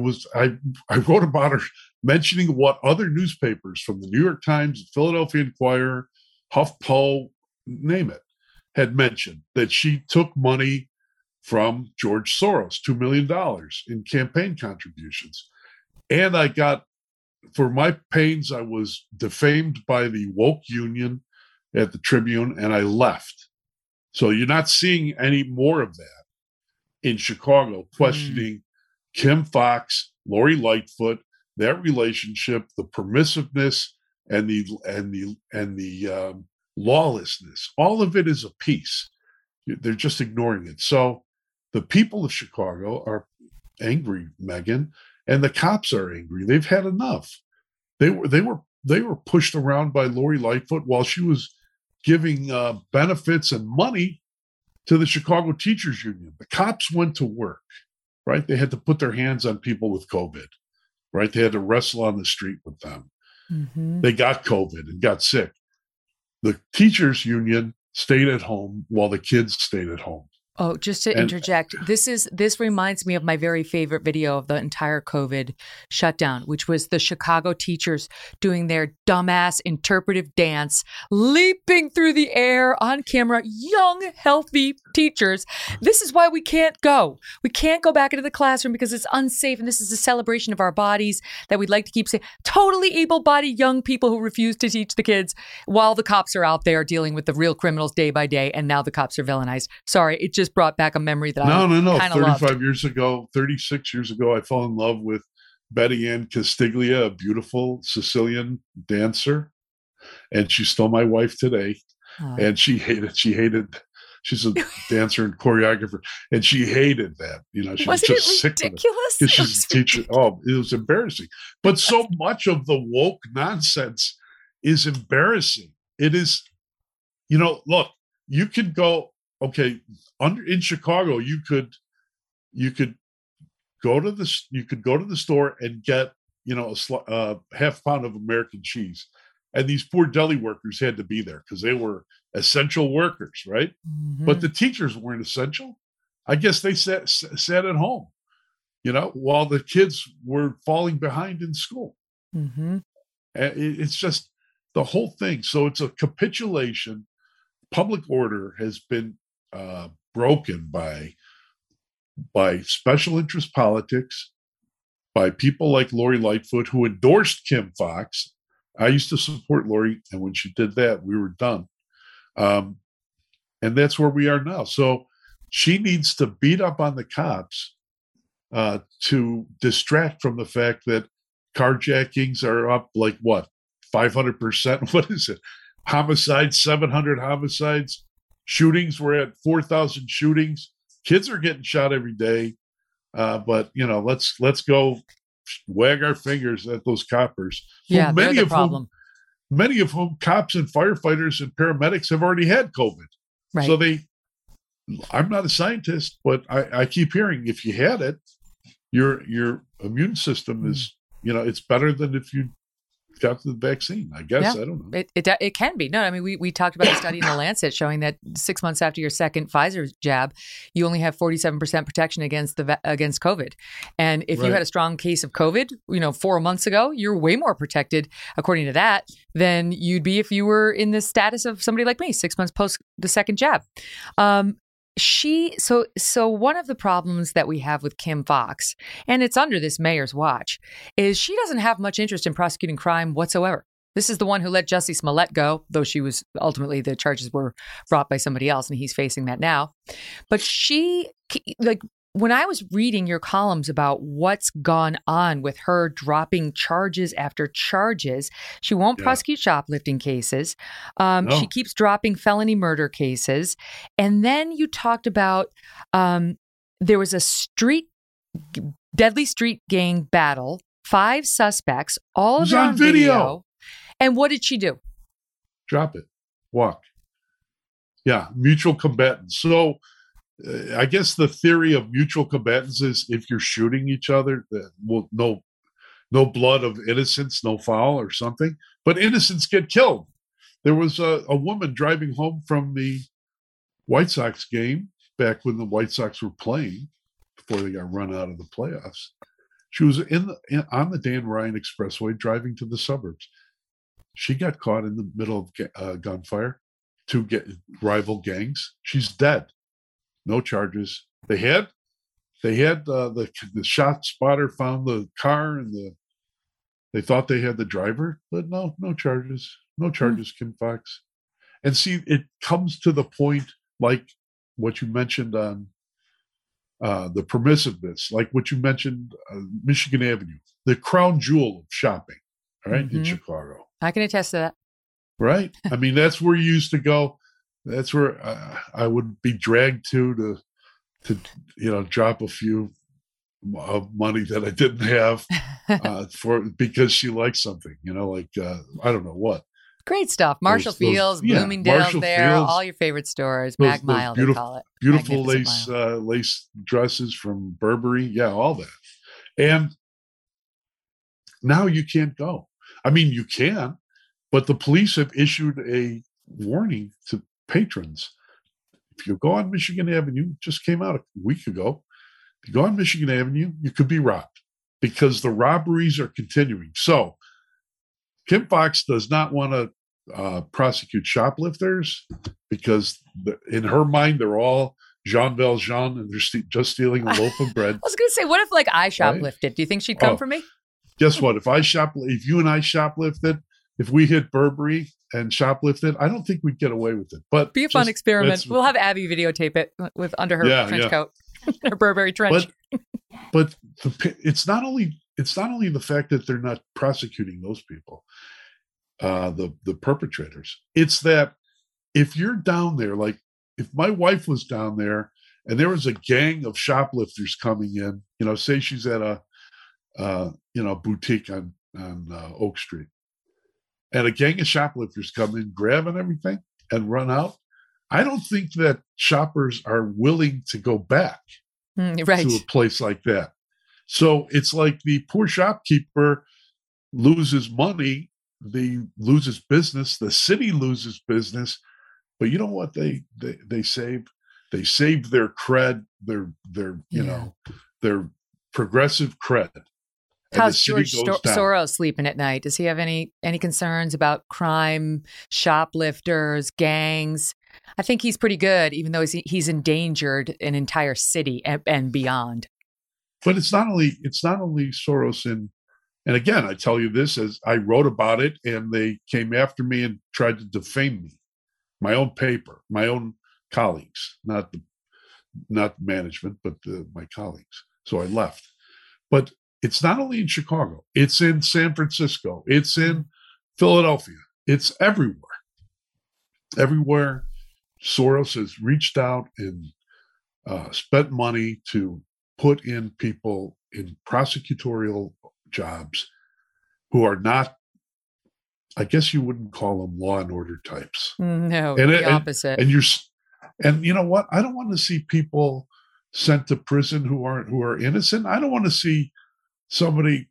I wrote about her mentioning what other newspapers from the New York Times, Philadelphia Inquirer, HuffPo, name it, had mentioned that she took money from George Soros, $2 million in campaign contributions. And I got, for my pains, I was defamed by the woke union at the Tribune, and I left. So you're not seeing any more of that in Chicago, questioning Kim Foxx, Lori Lightfoot, that relationship, the permissiveness and the lawlessness. All of it is a piece. They're just ignoring it. So the people of Chicago are angry, Megyn, and the cops are angry. They've had enough. They were pushed around by Lori Lightfoot while she was giving benefits and money to the Chicago Teachers Union. The cops went to work, right? They had to put their hands on people with COVID, right? They had to wrestle on the street with them. Mm-hmm. They got COVID and got sick. The Teachers Union stayed at home while the kids stayed at home. Oh, just to interject, this reminds me of my very favorite video of the entire COVID shutdown, which was the Chicago teachers doing their dumbass interpretive dance, leaping through the air on camera, young, healthy teachers. This is why we can't go. We can't go back into the classroom because it's unsafe. And this is a celebration of our bodies that we'd like to keep safe. Totally able-bodied young people who refuse to teach the kids while the cops are out there dealing with the real criminals day by day. And now the cops are villainized. Sorry, it just brought back a memory that I kind of loved. 36 years ago, I fell in love with Betty Ann Castiglia, a beautiful Sicilian dancer. And she's still my wife today. And she's a dancer and choreographer. And she hated that. She was just sick of it. Because she's a teacher. Oh, it was embarrassing. But so much of the woke nonsense is embarrassing. It is, look, you could go, okay, in Chicago, you could go to the store and get a half pound of American cheese, and these poor deli workers had to be there because they were essential workers, right? Mm-hmm. But the teachers weren't essential. I guess they sat at home, while the kids were falling behind in school. Mm-hmm. It's just the whole thing. So it's a capitulation. Public order has been broken by special interest politics, by people like Lori Lightfoot, who endorsed Kim Foxx. I used to support Lori, and when she did that, we were done. And that's where we are now. So she needs to beat up on the cops to distract from the fact that carjackings are up 500%. What is it? homicides, 700 homicides. Shootings, we're at 4,000 shootings. Kids are getting shot every day. But, let's go wag our fingers at those coppers. Yeah, they're the problem. Many of whom cops and firefighters and paramedics have already had COVID. Right. So I'm not a scientist, but I keep hearing if you had it, your immune system is, it's better than if you got the vaccine, I guess. Yeah, I don't know. It can be. No, I mean, we talked about a study in the Lancet showing that 6 months after your second Pfizer jab, you only have 47% protection against COVID. And if you had a strong case of COVID, 4 months ago, you're way more protected, according to that, than you'd be if you were in the status of somebody like me, 6 months post the second jab. So one of the problems that we have with Kim Foxx, and it's under this mayor's watch, is she doesn't have much interest in prosecuting crime whatsoever. This is the one who let Jussie Smollett go, though she was ultimately, the charges were brought by somebody else and he's facing that now. But she, when I was reading your columns about what's gone on with her dropping charges after charges, she won't prosecute shoplifting cases. No. She keeps dropping felony murder cases. And then you talked about there was a deadly street gang battle, 5 suspects, all of them on video. And what did she do? Drop it. Walk. Yeah, mutual combatants. So I guess the theory of mutual combatants is if you're shooting each other, no blood of innocence, no foul or something, but innocents get killed. There was a woman driving home from the White Sox game back when the White Sox were playing before they got run out of the playoffs. She was on the Dan Ryan Expressway driving to the suburbs. She got caught in the middle of gunfire, 2 rival gangs. She's dead. No charges. They had the shot spotter found the car and they thought they had the driver, but no charges. No charges, Kim Foxx. And see, it comes to the point like what you mentioned on the permissiveness, like what you mentioned, Michigan Avenue, the crown jewel of shopping, all right, in Chicago. I can attest to that. Right? I mean, that's where you used to go. That's where I would be dragged to drop a few of money that I didn't have because she likes something, I don't know what. Great stuff. Marshall Fields, Bloomingdale's Marshall there, Fields, all your favorite stores, Mag Mile, they call it. Beautiful lace dresses from Burberry. Yeah, all that. And now you can't go. I mean, you can, but the police have issued a warning to patrons. If you go on Michigan Avenue, just came out a week ago, if you go on Michigan Avenue, you could be robbed because the robberies are continuing. So Kim Foxx does not want to prosecute shoplifters because in her mind, they're all Jean Valjean and they're just stealing a loaf of bread. I was going to say, what if I shoplifted? Right? Do you think she'd come for me? Guess what? If you and I shoplifted, if we hit Burberry and shoplifted, I don't think we'd get away with it. But be a fun experiment. We'll have Abby videotape it with under her trench coat, her Burberry trench. But it's not only the fact that they're not prosecuting those people, the perpetrators. It's that if you're down there, like if my wife was down there and there was a gang of shoplifters coming in, say she's at a boutique on Oak Street. And a gang of shoplifters come in, grabbing everything, and run out. I don't think that shoppers are willing to go back to a place like that. So it's like the poor shopkeeper loses money, loses business, the city loses business. But you know what they saved? They saved their cred, their progressive cred. How's George Soros sleeping at night? Does he have any concerns about crime, shoplifters, gangs? I think he's pretty good, even though he's endangered an entire city and beyond. But it's not only Soros and again, I tell you this as I wrote about it, and they came after me and tried to defame me. My own paper, my own colleagues, not management, but my colleagues. So I left, but. It's not only in Chicago. It's in San Francisco. It's in Philadelphia. It's everywhere. everywhere Soros has reached out and spent money to put in people in prosecutorial jobs who are not, I guess you wouldn't call them law and order types. No, the opposite. And you know what? I don't want to see people sent to prison who are innocent. I don't want to see somebody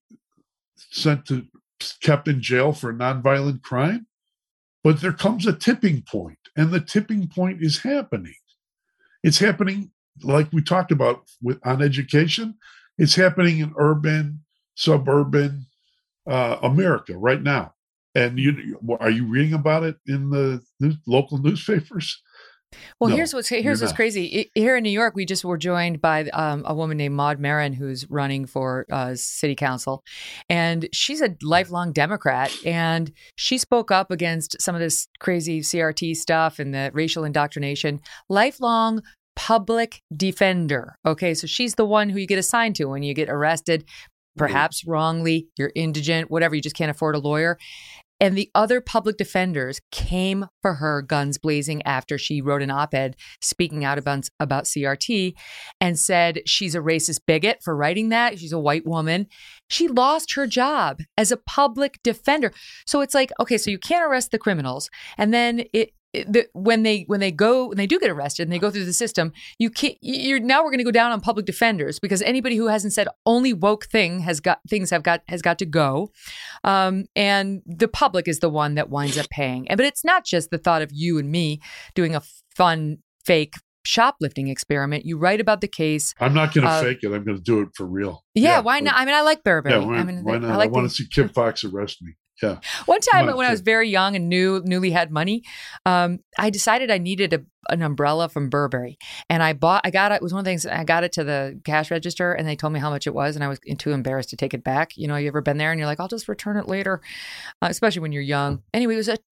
kept in jail for a nonviolent crime. But there comes a tipping point, and the tipping point is happening. It's happening, like we talked about on education. It's happening in urban, suburban America right now. And are you reading about it in the local newspapers? Well, No, here's what's crazy. Here in New York, we just were joined by a woman named Maud Marin, who's running for city council. And she's a lifelong Democrat. And she spoke up against some of this crazy CRT stuff and the racial indoctrination. Lifelong public defender. Okay, so she's the one who you get assigned to when you get arrested, perhaps wrongly, you're indigent, whatever, you just can't afford a lawyer. And the other public defenders came for her guns blazing after she wrote an op-ed speaking out about CRT and said she's a racist bigot for writing that. She's a white woman. She lost her job as a public defender. So it's like, okay, so you can't arrest the criminals. And then when they do get arrested and they go through the system, we're going to go down on public defenders because anybody who hasn't said only woke thing has got to go, and the public is the one that winds up paying. But it's not just the thought of you and me doing a fun fake shoplifting experiment. You write about the case. I'm not going to fake it. I'm going to do it for real. Yeah, why not? I mean, I like Burberry. Yeah, why not? I want to see Kim Fox arrest me. Yeah. One time when I was very young and newly had money, I decided I needed an umbrella from Burberry, and I got it. It was one of the things. I got it to the cash register, and they told me how much it was, and I was too embarrassed to take it back. You know, you ever been there and you're like, I'll just return it later, especially when you're young. Anyway, it was a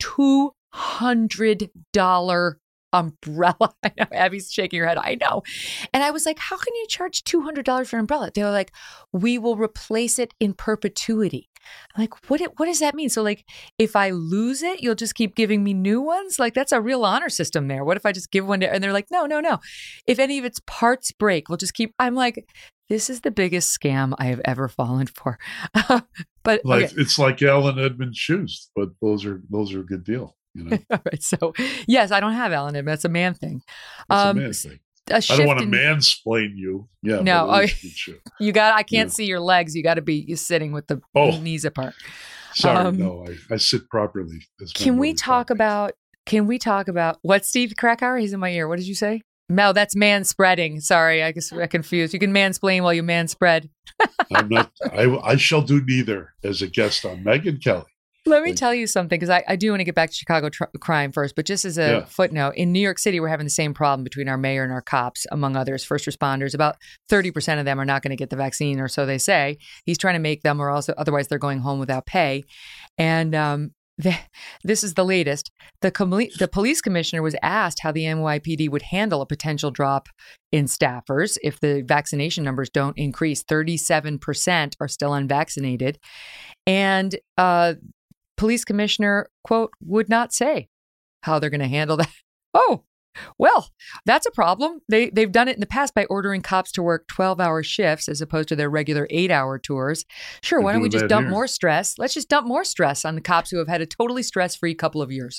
$200 umbrella. I know Abby's shaking her head. I know. And I was like, how can you charge $200 for an umbrella? They were like, we will replace it in perpetuity. I'm like, what does that mean? So like, if I lose it, you'll just keep giving me new ones? Like, that's a real honor system there. What if I just give one to, and they're like, no. If any of its parts break, we'll just keep, I'm like, this is the biggest scam I have ever fallen for. But like, okay. It's like Allen Edmonds shoes, but those are a good deal. You know? All right. So yes, I don't have Allen Edmonds. That's a man thing. It's a man thing. I don't want to mansplain you. Yeah. No, I can't see your legs. You got to be sitting with the knees apart. Sorry, no, I sit properly. Can we talk about what, Steve Krakauer? He's in my ear. What did you say? No, that's manspreading. Sorry, I guess I confused. You can mansplain while you manspread. I'm not. I shall do neither as a guest on Megyn Kelly. Let me tell you something, because I do want to get back to Chicago crime first, but just as a footnote, in New York City, we're having the same problem between our mayor and our cops, among others, first responders. About 30% of them are not going to get the vaccine, or so they say. He's trying to make them, or else otherwise they're going home without pay. And this is the latest. The police commissioner was asked how the NYPD would handle a potential drop in staffers if the vaccination numbers don't increase. 37% are still unvaccinated. And police commissioner, quote, would not say how they're going to handle that. Oh, well, that's a problem. They've done it in the past by ordering cops to work 12-hour shifts as opposed to their regular 8-hour tours. Sure, why don't we just dump more stress? Let's just dump more stress on the cops who have had a totally stress-free couple of years.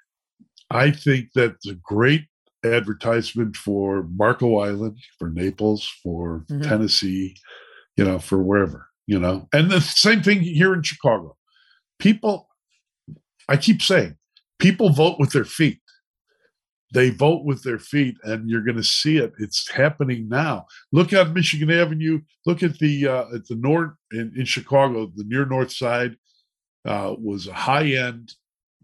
I think that's a great advertisement for Marco Island, for Naples, for Tennessee, for wherever, And the same thing here in Chicago. People, I keep saying, people vote with their feet. They vote with their feet, and you're going to see it. It's happening now. Look at Michigan Avenue. Look at the north in Chicago. The near north side was a high-end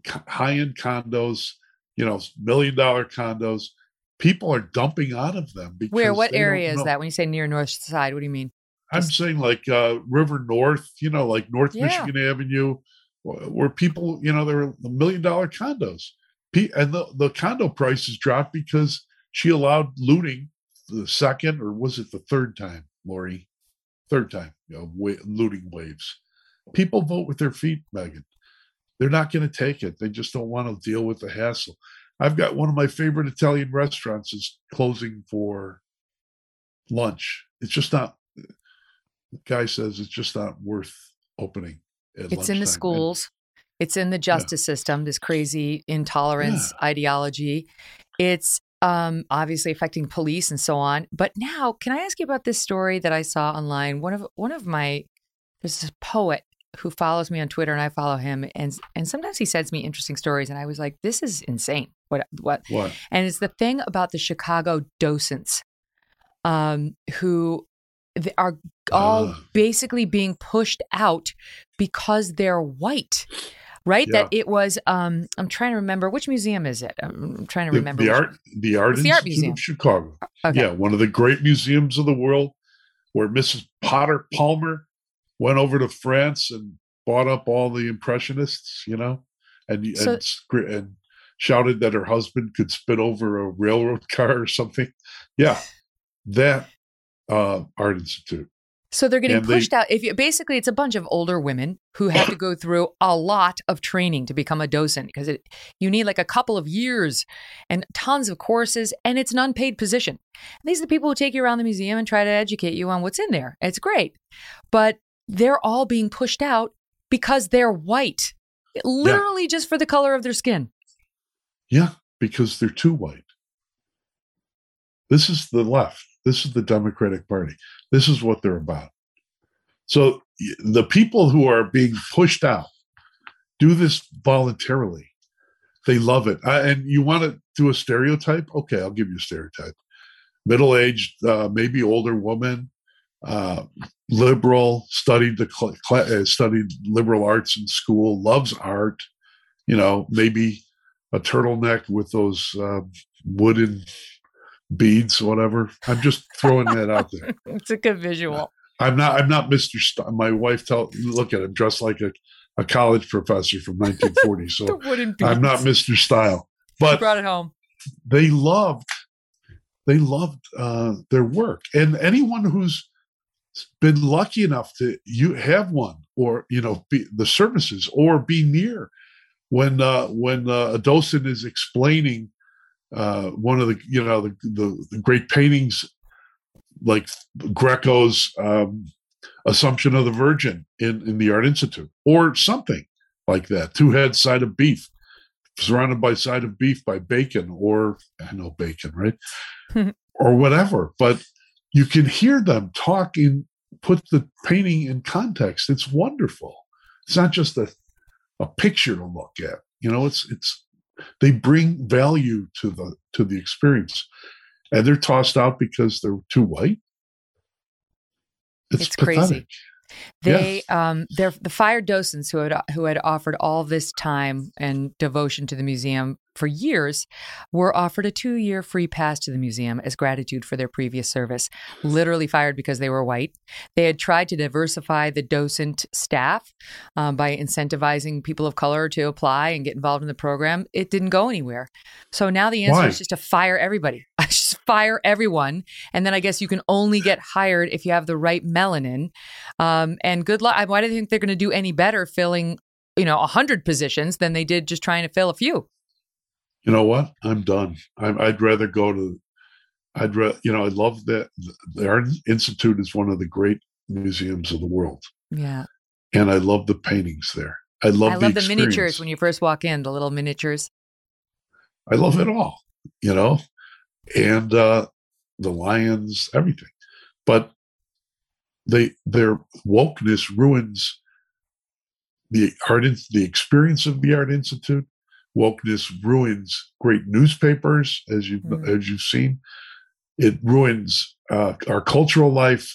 condos, $1 million condos. People are dumping out of them. Where? What area is that? When you say near north side, what do you mean? I'm saying like River North. Like North Michigan Avenue. Where people, they're $1 million condos. And the condo prices dropped because she allowed looting the second, or was it the third time, Lori? Third time, looting waves. People vote with their feet, Megyn. They're not going to take it. They just don't want to deal with the hassle. I've got one of my favorite Italian restaurants is closing for lunch. It's just not, the guy says it's just not worth opening at It's lunchtime. in the schools. It's in the justice system, this crazy intolerance ideology. It's obviously affecting police and so on. But now, can I ask you about this story that I saw online? One of my, there's this poet who follows me on Twitter and I follow him. And sometimes he sends me interesting stories. And I was like, this is insane. What? And it's the thing about the Chicago docents who are all basically being pushed out because they're white. Right? Yeah. That it was, I'm trying to remember, which museum is it? I'm trying to remember. The Art Institute of Chicago. Okay. Yeah, one of the great museums of the world, where Mrs. Potter Palmer went over to France and bought up all the Impressionists, and shouted that her husband could spin over a railroad car or something. Yeah, that Art Institute. So they're getting pushed out. Basically, it's a bunch of older women who have to go through a lot of training to become a docent, because you need like a couple of years and tons of courses, and it's an unpaid position. And these are the people who take you around the museum and try to educate you on what's in there. It's great. But they're all being pushed out because they're white, literally just for the color of their skin. Yeah, because they're too white. This is the left. This is the Democratic Party. This is what they're about. So the people who are being pushed out do this voluntarily. They love it. And you want to do a stereotype? Okay, I'll give you a stereotype. Middle-aged, maybe older woman, liberal, studied liberal arts in school, loves art, maybe a turtleneck with those wooden beads, whatever. I'm just throwing that out there. It's a good visual. I'm not Mr. My wife look at him dressed like a college professor from 1940. So I'm not Mr. Style. But you brought it home. They loved their work, and anyone who's been lucky enough to have one, or be the services, or be near when a docent is explaining one of the great paintings, like Greco's Assumption of the Virgin in the Art Institute, or something like that. Two heads, side of beef, surrounded by side of beef by Bacon, or I know Bacon, right? Or whatever. But you can hear them talking, put the painting in context. It's wonderful. It's not just a picture to look at. It's they bring value to the experience, and they're tossed out because they're too white. It's crazy. They're the fired docents who had offered all this time and devotion to the museum for years were offered a 2-year free pass to the museum as gratitude for their previous service. Literally fired because they were white. They had tried to diversify the docent staff by incentivizing people of color to apply and get involved in the program. It didn't go anywhere. So now the answer is just to fire everybody. Just fire everyone. And then I guess you can only get hired if you have the right melanin. And good luck. Why do you think they're going to do any better filling 100 positions than they did just trying to fill a few? You know what? I'm done. I'd rather go to. I love that the Art Institute is one of the great museums of the world. Yeah, and I love the paintings there. I love the miniatures when you first walk in. The little miniatures. I love it all, and the lions, everything. But their wokeness ruins the experience of the Art Institute. Wokeness ruins great newspapers, as you've seen. It ruins our cultural life.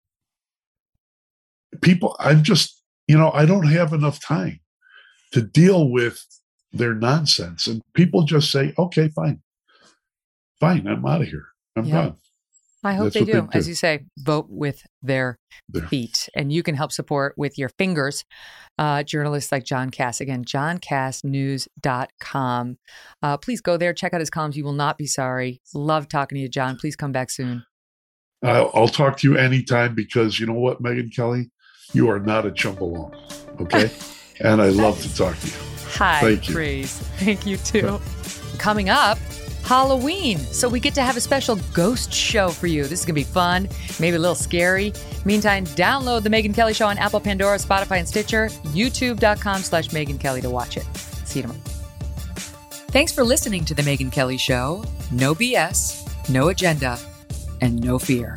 People, I don't have enough time to deal with their nonsense, and people just say, "Okay, fine, I'm out of here. I'm done." I hope they do. As you say, vote with their feet. And you can help support with your fingers journalists like John Kass. Again, johnkassnews.com. Please go there. Check out his columns. You will not be sorry. Love talking to you, John. Please come back soon. I'll talk to you anytime, because you know what, Megyn Kelly? You are not a chumbalong, okay? And I love to talk to you. Hi, Thank you. praise. Thank you, too. Coming up, Halloween. So we get to have a special ghost show for you. This is going to be fun, maybe a little scary. Meantime, download The Megyn Kelly Show on Apple, Pandora, Spotify, and Stitcher. YouTube.com/Megyn Kelly to watch it. See you tomorrow. Thanks for listening to The Megyn Kelly Show. No BS, no agenda, and no fear.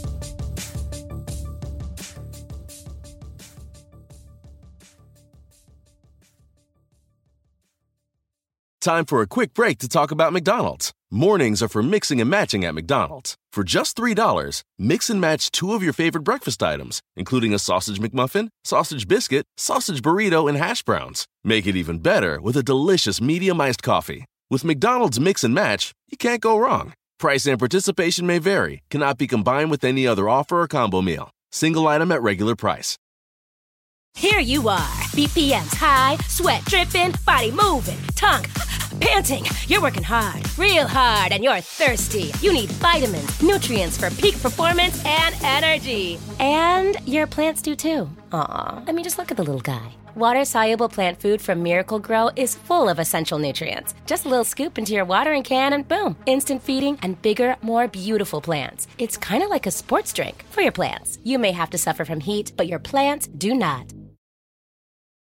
Time for a quick break to talk about McDonald's. Mornings are for mixing and matching at McDonald's. For just $3, mix and match 2 of your favorite breakfast items, including a sausage McMuffin, sausage biscuit, sausage burrito, and hash browns. Make it even better with a delicious medium iced coffee. With McDonald's Mix and Match, you can't go wrong. Price and participation may vary, cannot be combined with any other offer or combo meal. Single item at regular price. Here you are, BPMs high, sweat dripping, body moving, tongue panting. You're working hard, real hard, and you're thirsty. You need vitamins, nutrients for peak performance and energy. And your plants do too. Aw, I mean, just look at the little guy. Water-soluble plant food from Miracle-Gro is full of essential nutrients. Just a little scoop into your watering can and boom, instant feeding and bigger, more beautiful plants. It's kind of like a sports drink for your plants. You may have to suffer from heat, but your plants do not.